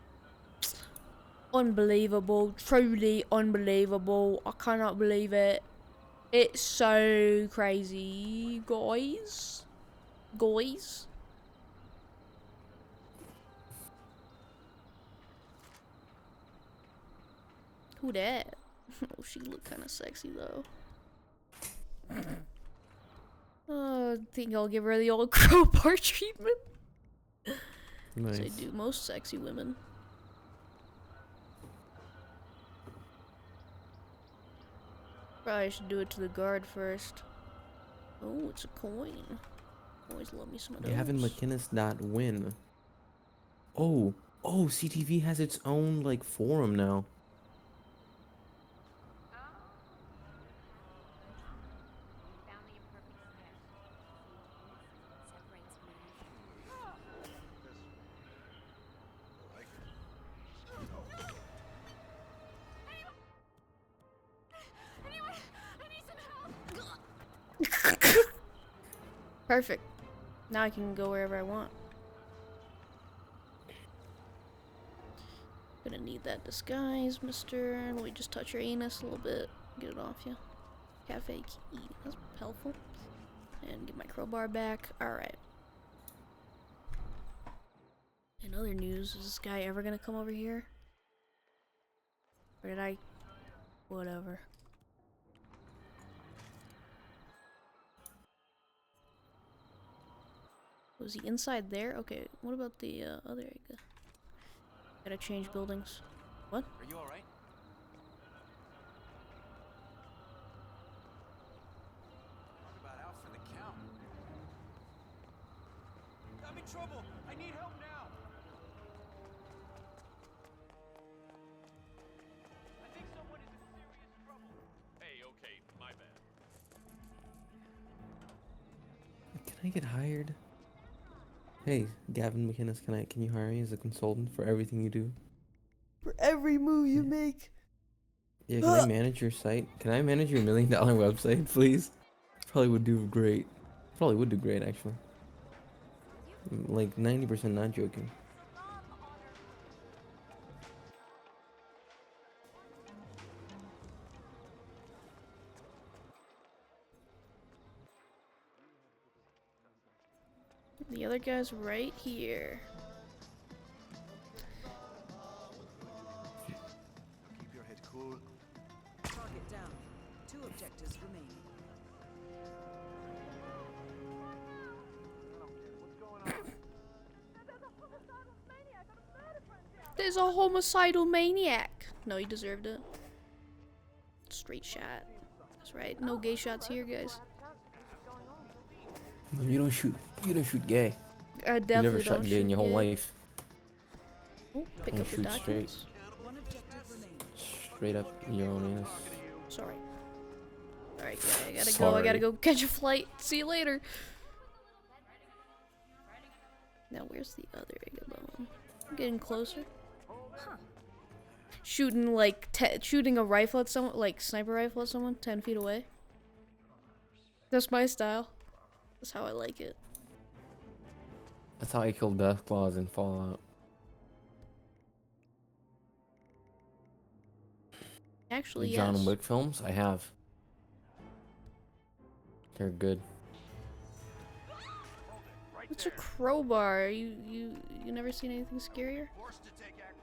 Unbelievable. Truly unbelievable. I cannot believe it. It's so crazy, guys. Guys. Who that? Oh, she look kind of sexy though. I think I'll give her the old crowbar treatment. Nice. As I do most sexy women. Probably should do it to the guard first. Oh, it's a coin. Always love me some of those. Gavin McInnes.win. Oh, CTV has its own like forum now. Found the imperfect snare. Separates me. Anyone, I need some help. Perfect. Now I can go wherever I want. Gonna need that disguise, mister. And we just touch your anus a little bit. Get it off you. Cafe key. That's helpful. And get my crowbar back. Alright. In other news, is this guy ever gonna come over here? Or did I Whatever. Was he inside there? Okay, what about the other egg? Gotta change buildings. What? Are you alright? Talk about out for the count. I'm in trouble! I need help now! I think someone is in serious trouble. Hey, okay, my bad. Can I get hired? Hey, Gavin McInnes, can you hire me as a consultant for everything you do? For every move you make. Yeah, can I manage your site? Can I manage your $1 million website, please? Probably would do great. Probably would do great, actually. Like 90% not joking. The other guy's right here. Keep your head cool. Target down. 2 objectives remaining. There's a homicidal maniac. No, he deserved it. Straight shot. That's right. No gay shots here, guys. You don't shoot gay. I You definitely never shot don't gay in shoot your whole gay. life. Oh, pick You up the shoot straight. documents. 1 objective remaining. Straight up in your own anus. Sorry. Alright, I gotta go. I gotta go catch a flight. See you later. Now, where's the other Igabone? I'm getting closer. Shooting like shooting a rifle at someone, like sniper rifle at someone, 10 feet away. That's my style. That's how I like it. That's how I killed Deathclaws in Fallout. Actually, The John yes. Wick films, I have. They're good. What's a crowbar? You never seen anything scarier? Forced to take action.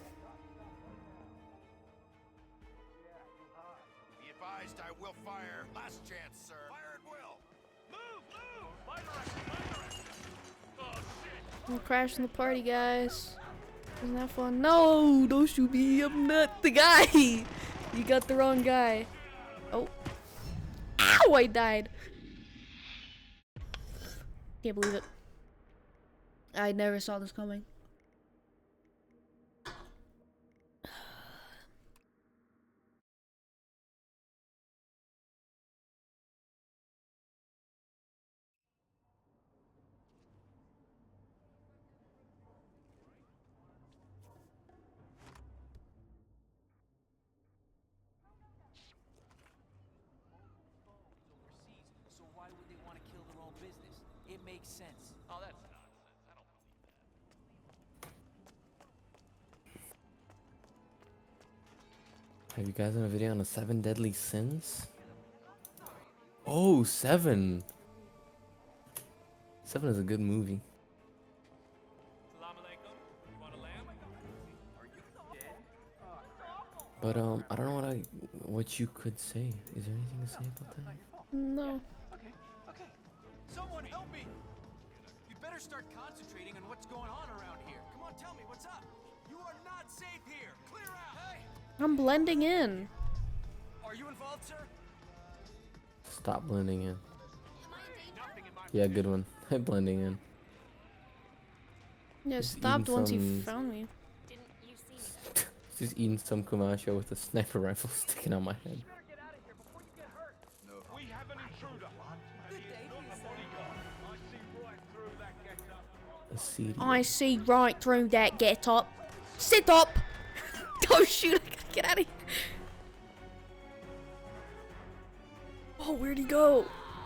Be advised, I will fire. Last chance, sir. Fire at will. Move, move! My direction, my direction! Oh, shit! I'm crashing the party, guys. Isn't that fun? No, don't shoot me. I'm not the guy. You got the wrong guy. Oh. Ow, I died. Can't believe it. I never saw this coming. Overseas, so why would they want to kill their own business? It makes sense. Oh, that's nonsense. I don't believe that. Have you guys done a video on the 7 deadly sins? Oh, 7. 7 is a good movie. Salam alaikum. You want a lamb? But I don't know what you could say. Is there anything to say about that? No. Okay. Someone help me! You better start concentrating on what's going on around here. Come on, tell me, what's up? You are not safe here! Clear out! Hey! I'm blending in. Are you involved, sir? Stop blending in. Nothing in my Yeah, good one. Blending in. Yeah, Just stopped eating once he some- found me. Didn't you see me? Just eating some kumasho with a sniper rifle sticking out my head. Get out of here before you get hurt. We have an intruder. And he is not a bodyguard. I see right through that get-up. A CD. I see right through that get up. Sit up! Oh shoot, I gotta get out of here. Oh, where'd he go?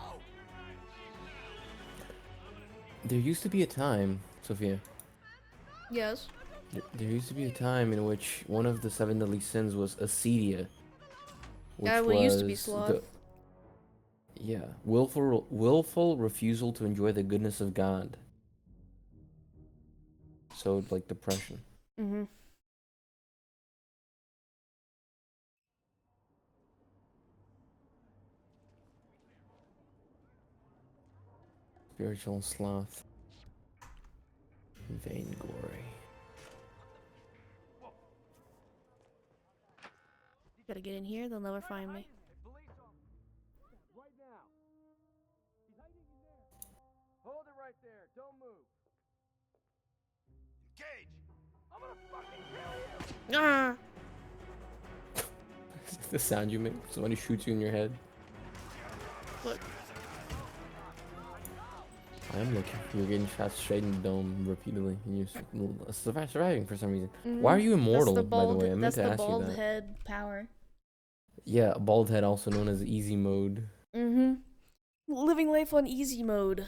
There used to be a time, Sophia. Yes. There used to be a time in which one of the 7 deadly sins was acedia. Which Yeah, well, it used to be was sloth. Yeah, willful refusal to enjoy the goodness of God. So, like depression. Mm-hmm. Spiritual sloth. Vainglory. Gotta get in here, they'll never find me. Right now. He's hiding in there. Hold it right there. Don't move. Engage! I'm gonna fucking kill you! Ah! The sound you make when somebody shoots you in your head. What? I am looking. You're getting shot straight in the dome repeatedly, and you're surviving for some reason. Why are you immortal, That's the by the bald, way? I meant that's to the ask you bald that. head power. Yeah, bald head, also known as easy mode. Mm-hmm. Living life on easy mode.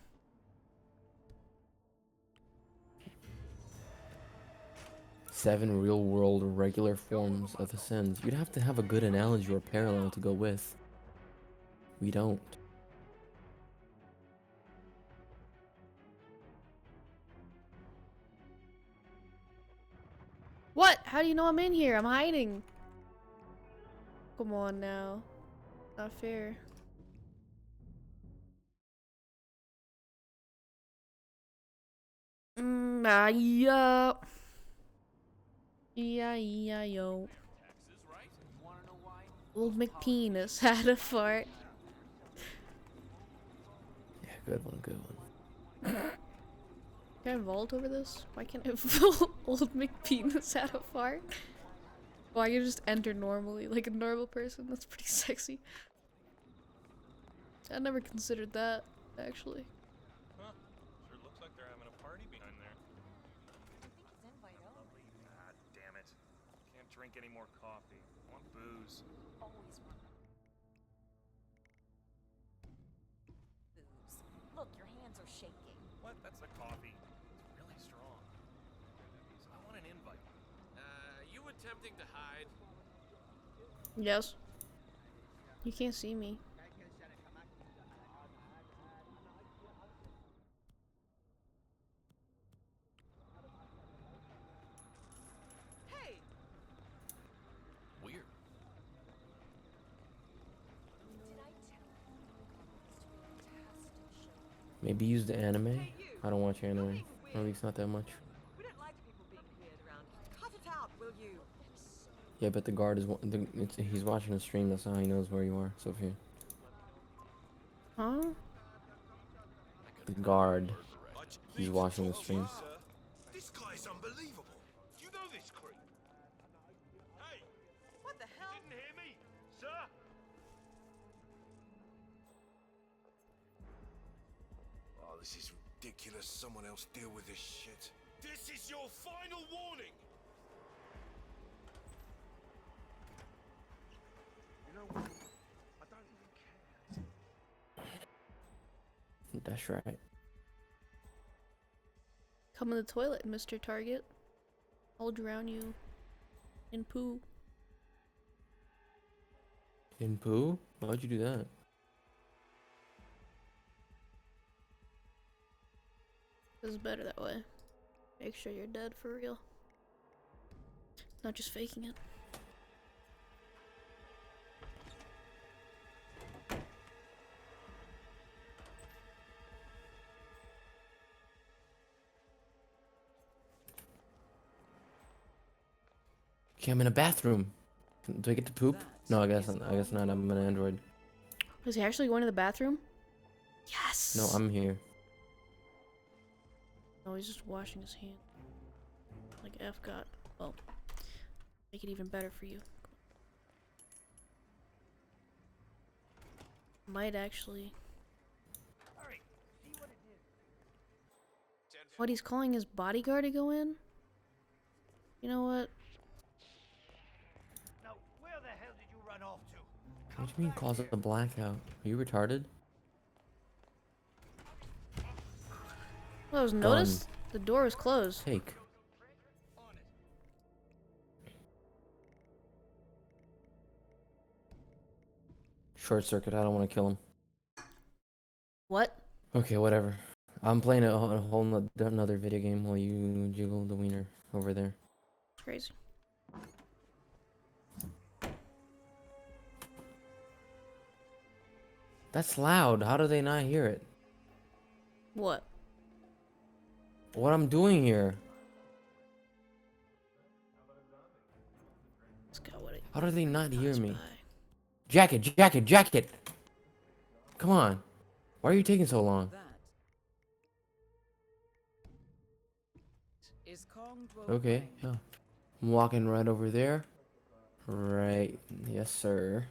Seven real-world regular forms of the sins. You'd have to have a good analogy or parallel to go with. We don't. What? How do you know I'm in here? I'm hiding. Come on now. Not fair. Yeah. Yeah, yo. Taxes, right? You wanna know why? Old McPenis had a fart. Yeah, good one, good one. Can I vault over this? Why can't I vault? Old McPenis had a fart? Well, I can just enter normally, like a normal person. That's pretty sexy. I never considered that, actually. Huh. Sure looks like they're having a party behind there. I think it's invite only. Ah, damn it. Can't drink any more coffee. I want booze. Always want booze. Look, your hands are shaking. What? That's the coffee. It's really strong. I want an invite. You attempting to hide? Yes. You can't see me. Hey! Weird. Did I tell you? It's a fantastic show. Maybe use the anime. Hey, you! I don't watch You're anime. being Or at least not that much. We don't like people being weird around. Cut it out, will you? Yeah, but the guard is he's watching the stream. That's how he knows where you are, Sophia. Huh? The guard. He's watching the stream. This guy's unbelievable. You know this creep? Hey, What the hell? Didn't hear me, sir. oh, this is ridiculous. Someone else deal with this shit. This is your final warning. You know what? I don't even care. That's right. Come in the toilet, Mr. Target. I'll drown you in poo. In poo? Why'd you do that? This is better that way. Make sure you're dead for real. Not just faking it. Okay, I'm in a bathroom. Do I get to poop? No, I guess not. I'm an android. Is he actually going to the bathroom? Yes! No, I'm here. No, he's just washing his hand. Like F got. Well, make it even better for you. Might actually. What, he's calling his bodyguard to go in? You know what? Now, where the hell did you run off to? What do you mean cause a blackout? Are you retarded? Well, I was noticed. The door was closed. Take. Short circuit. I don't want to kill him. What? Okay, whatever. I'm playing a whole another video game while you jiggle the wiener over there. It's crazy. That's loud. How do they not hear it? What? What I'm doing here? Let's go. What? How do they not hear Pass me? by. Jacket, jacket, jacket! Come on. Why are you taking so long? That is Kong Dwo Okay, Peng. yeah. I'm walking right over there. Right. Yes, sir.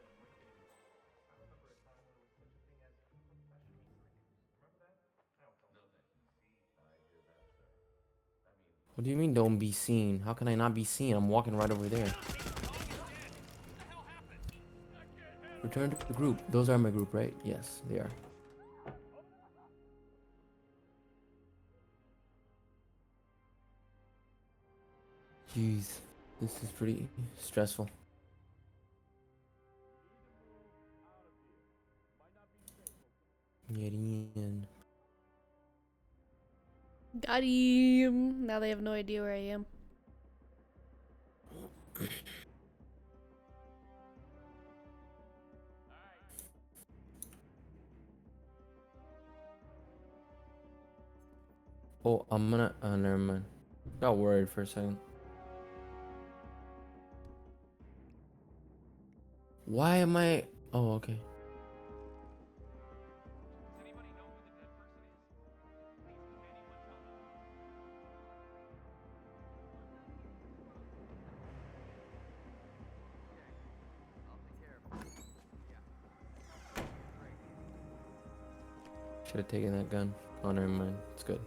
What do you mean don't be seen? How can I not be seen? I'm walking right over there. Return to the group. Those are my group, right? Yes, they are. Jeez, this is pretty stressful. Get in. Got him. Now they have no idea where I am. Oh, I'm gonna. Never mind. Got worried for a second. Why am I? Oh, okay. Should have taken that gun. Oh, never mind. It's good.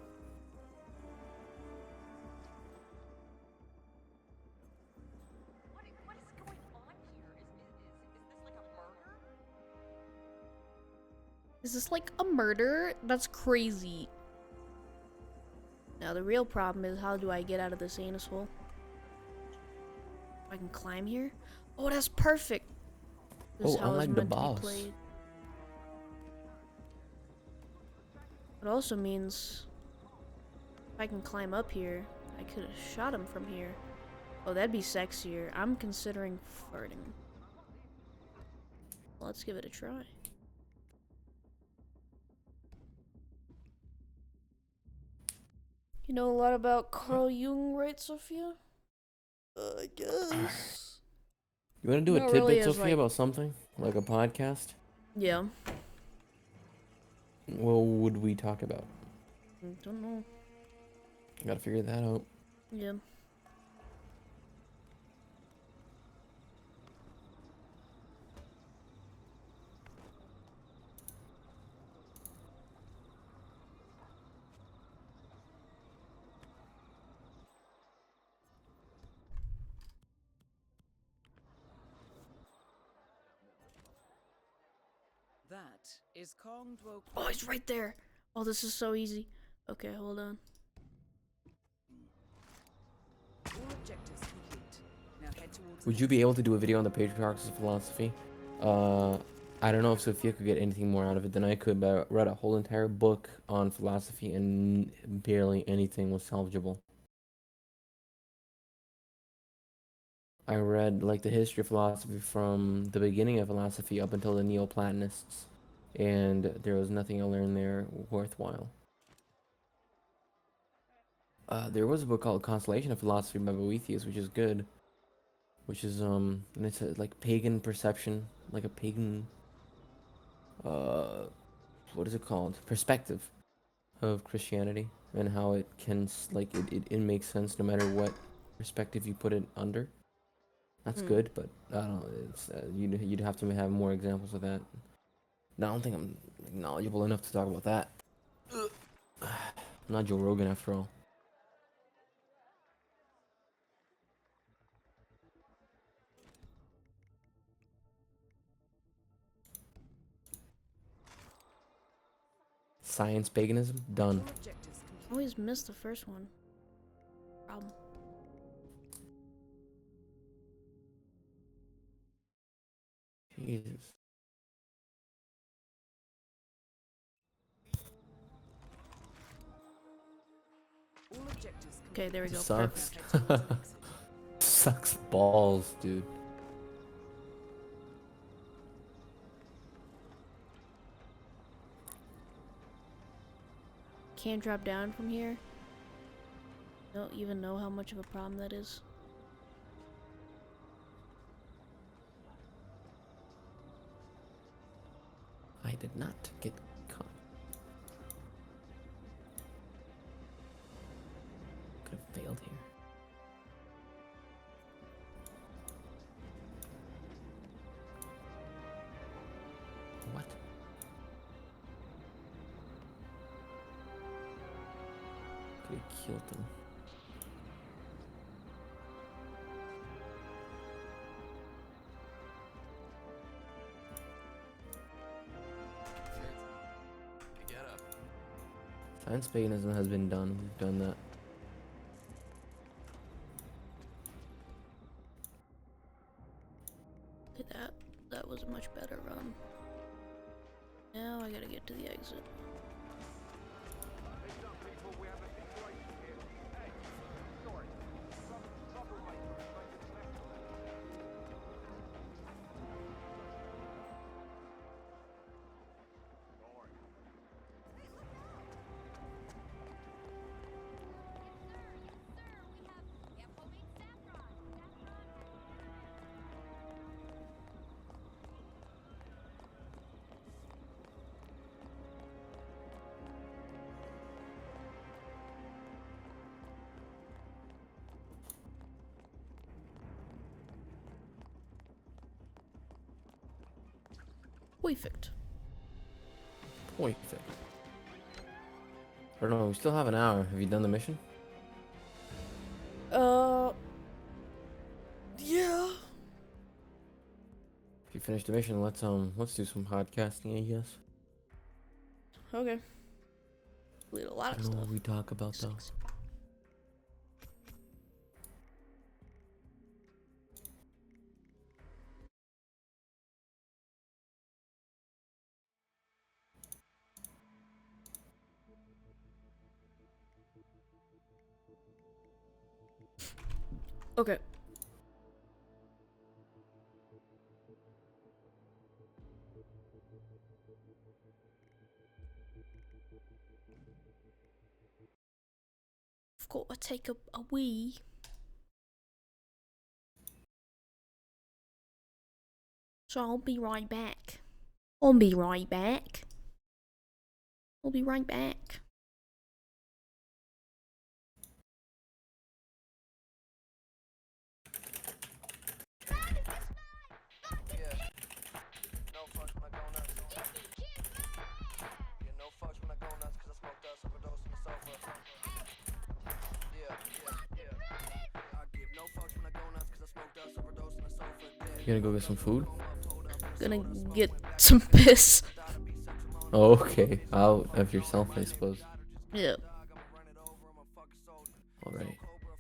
What is going on here? Is this like a murder? Is this like a murder? That's crazy. Now the real problem is, how do I get out of this anus hole? I can climb here? Oh, that's perfect. This is Oh, how it's unlike the meant to be boss. played. It also means if I can climb up here, I could have shot him from here. Oh, that'd be sexier. I'm considering farting. Let's give it a try. You know a lot about Carl Jung, right, Sophia? I guess. You want to do a Not tidbit, really as, Sophia, like- about something? Like a podcast? Yeah. What would we talk about? Don't know. Gotta figure that out. Yeah. That is Kong Dwo Oh, Peng. he's right there. Oh, this is so easy. Okay, hold on. All objectives complete. Now head towards the Would you be able to do a video on the patriarchs of philosophy? I don't know if Sophia could get anything more out of it than I could, but I read a whole entire book on philosophy and barely anything was salvageable. I read like the history of philosophy from the beginning of philosophy up until the Neoplatonists, and there was nothing I learned there worthwhile. There was a book called Constellation of Philosophy by Boethius, which is good. Which is and it's a, like pagan perception, like a pagan what is it called? Perspective of Christianity and how it can it makes sense no matter what perspective you put it under. That's Hmm. good, but I don't know. It's you'd have to have more examples of that. No, I don't think I'm knowledgeable enough to talk about that. I'm not Joe Rogan after all. Science paganism done. all objectives complete. Always missed the first one. Problem. Jesus. All objectives complete. Okay, there we go. Sucks. Perfect. Head towards an exit. Sucks balls, dude. can't drop down from here. Don't even know how much of a problem that is. I did not get caught. Could have failed here. What? Could have killed them. Get up. Science paganism has been done. We've done that. That was a much better run. Now I gotta get to the exit. Perfect. Perfect. I don't know, we still have an hour. Have you done the mission? Yeah. If you finish the mission, let's do some podcasting, I guess. Okay. We did a lot I of don't know stuff. what we talk about though. Six. Okay. I've got to take a wee. So I'll be right back. I'll be right back. I'll be right back. No fucks when I go nuts. Yeah, no fucks when I go nuts, cause I smoked us overdose on the sofa. I give no fucks when I go nuts, cause I smoked us overdose on the sofa. You gonna go get some food? Gonna get some piss. Oh, okay. I'll F yourself, I suppose. Yeah. Alright.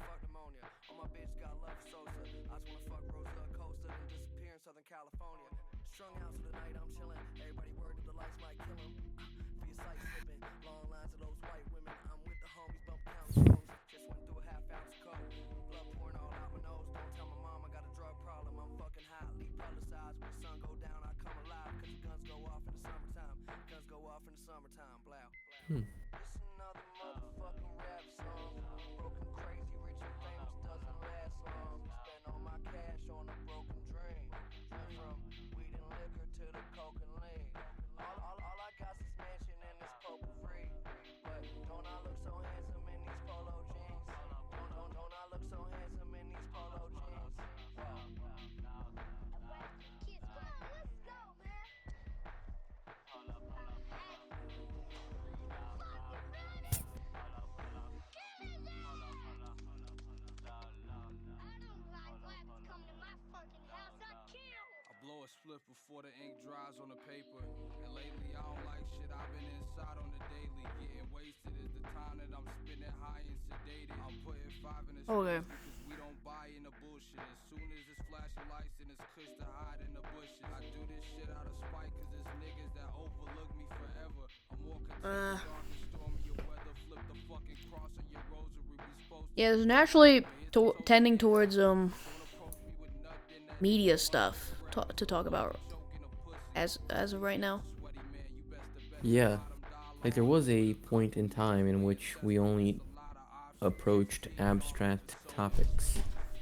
Hmm. It's another motherfucking rap song. Broken, crazy, rich and famous doesn't last long. Spend all my cash on a broken dream. From weed and liquor to the coke and lean. All I got is mansion and this potpourri. But don't I look so handsome in these polo jeans? Don't I look so handsome in these polo jeans? Blow a split before the ink dries on the paper. And lately I don't like shit, I've been inside on the daily. Getting wasted is the time that I'm spending high and sedated. I'm putting 5 in the Okay. streets because we don't buy in the bullshit. As soon as it's flashing lights and it's kush to hide in the bushes. I do this shit out of spite cause it's niggas that overlook me forever. I'm more content with dark and stormy weather. Flip the fucking cross on your rosary. We supposed Yeah, it's naturally tending towards media stuff to talk about as of right now. Yeah. like there was a point in time in which we only approached abstract topics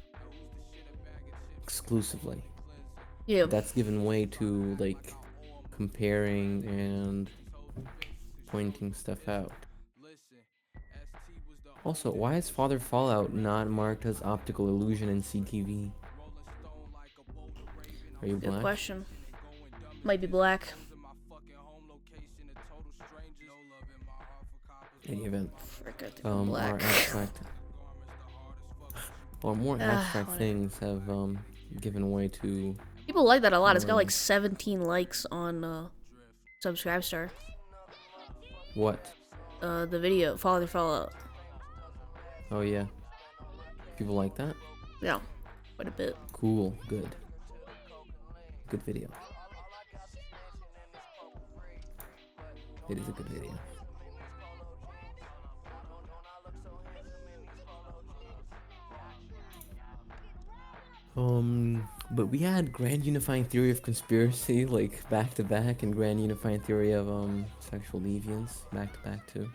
exclusively. Yeah. That's given way to like comparing and pointing stuff out. Also, why is Father Fallout not marked as optical illusion in CTV? Are you Good black? question. Might be black. In any event, Frick, I think I'm our black. abstract or more abstract whatever. things have given way to People like that a lot. It's got like 17 likes on Subscribestar. what? The video, Father Fallout. Oh yeah, people like that. Yeah, quite a bit. Cool, good video. It is a good video. But we had Grand Unifying Theory of Conspiracy like back to back, and Grand Unifying Theory of Sexual Deviance back to back too.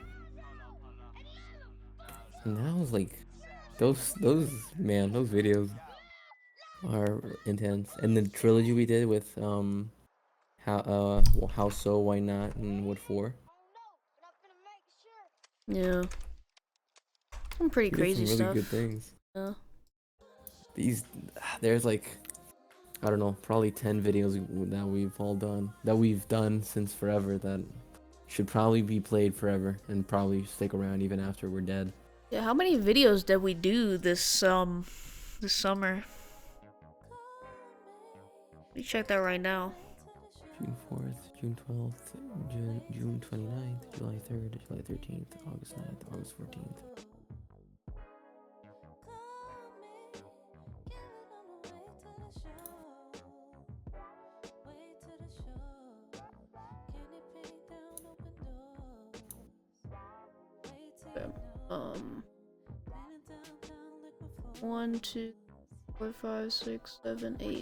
And that was like, those videos are intense. And the trilogy we did with how so, why not, and what for. Yeah. Some pretty We did crazy some really stuff. good things. Yeah. There's like, I don't know, probably 10 videos that we've done since forever that should probably be played forever and probably stick around even after we're dead. Yeah, how many videos did we do this summer? Let me check that right now. June 4th, June 12th, June 29th, July 3rd, July 13th, August 9th, August 14th. One, 2, 4, 5, 6, 7, 8.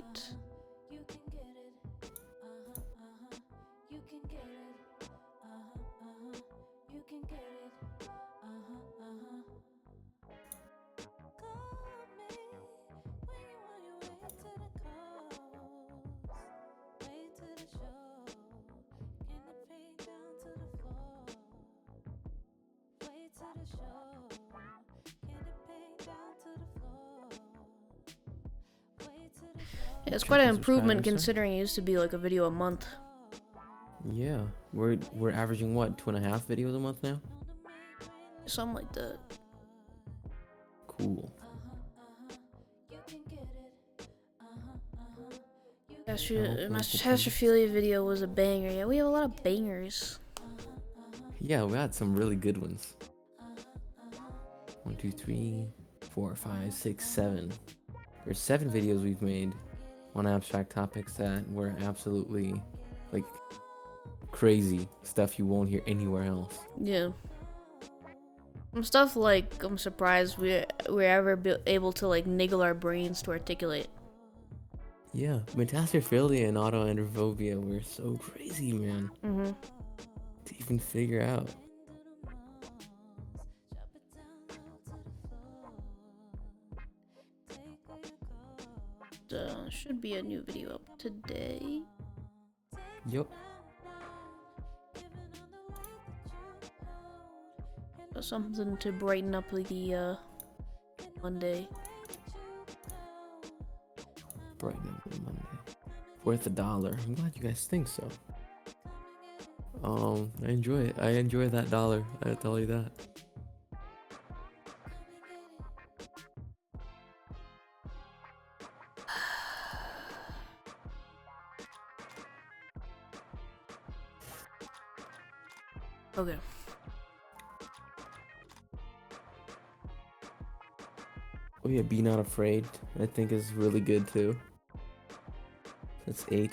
Yeah, it's quite an improvement considering it used to be like a video a month. Yeah, we're averaging what, 2.5 videos a month now? Something like that. Cool. My Astrophilia video was a banger. Yeah, we have a lot of bangers. Yeah, we had some really good ones. 1, 2, 3, 4, 5, 6, 7. There's 7 videos we've made on abstract topics that were absolutely like crazy stuff you won't hear anywhere else. Yeah. Some stuff like I'm surprised we're ever able to like niggle our brains to articulate. Yeah, metastrophilia and autoandrophobia were so crazy, man. To even figure out. Should be a new video up today. Yup. Something to brighten up the Monday. Brighten up the Monday. Worth $1. I'm glad you guys think so. I enjoy it. I enjoy that $1. I tell you that. Okay. Oh yeah, Be Not Afraid, I think is really good too. That's 8.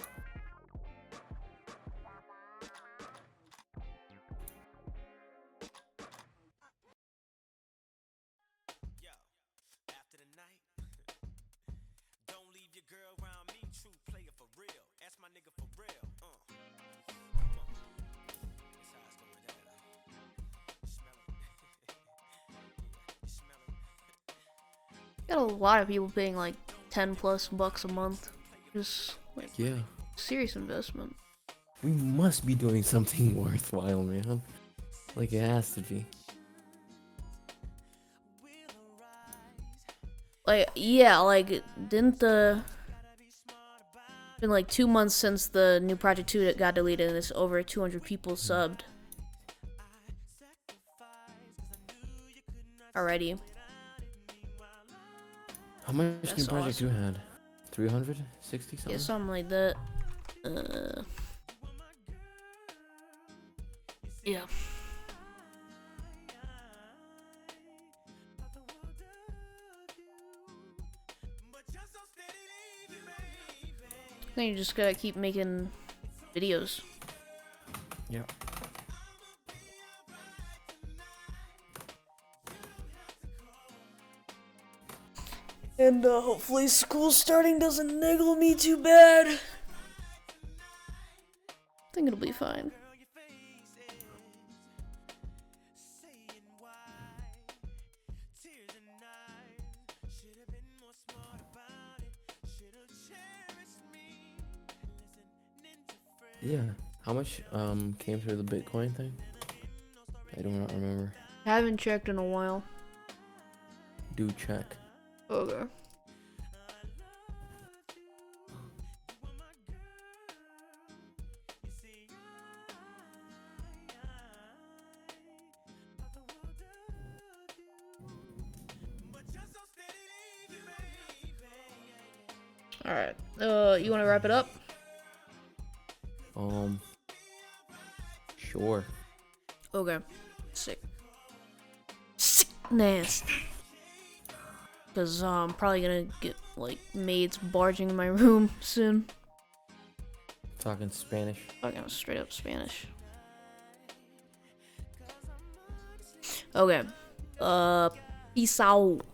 After the night, don't leave your girl around me. True player for real. Ask my nigga for real. That's how it's going down. Got a lot of people paying like 10 plus bucks a month. Just like Yeah. serious investment. We must be doing something worthwhile, man. Like, it has to be. Like, yeah, like, didn't the... Been like 2 months since the new Project 2 that got deleted, and it's over 200 people subbed. Already. How much That's New Project awesome. 2 had? 360 something? Yeah, something like that. Yeah. Then you just gotta keep making videos. Yeah. And hopefully school starting doesn't niggle me too bad. I think it'll be fine. Yeah. How much came through the Bitcoin thing? I do not remember. I haven't checked in a while. Do check. Okay. Alright. You wanna wrap it up? Sure. Okay. Sick. Sickness. Because I'm probably gonna get, like, maids barging in my room soon. Talking Spanish. Fucking straight up Spanish. Okay. Peace out.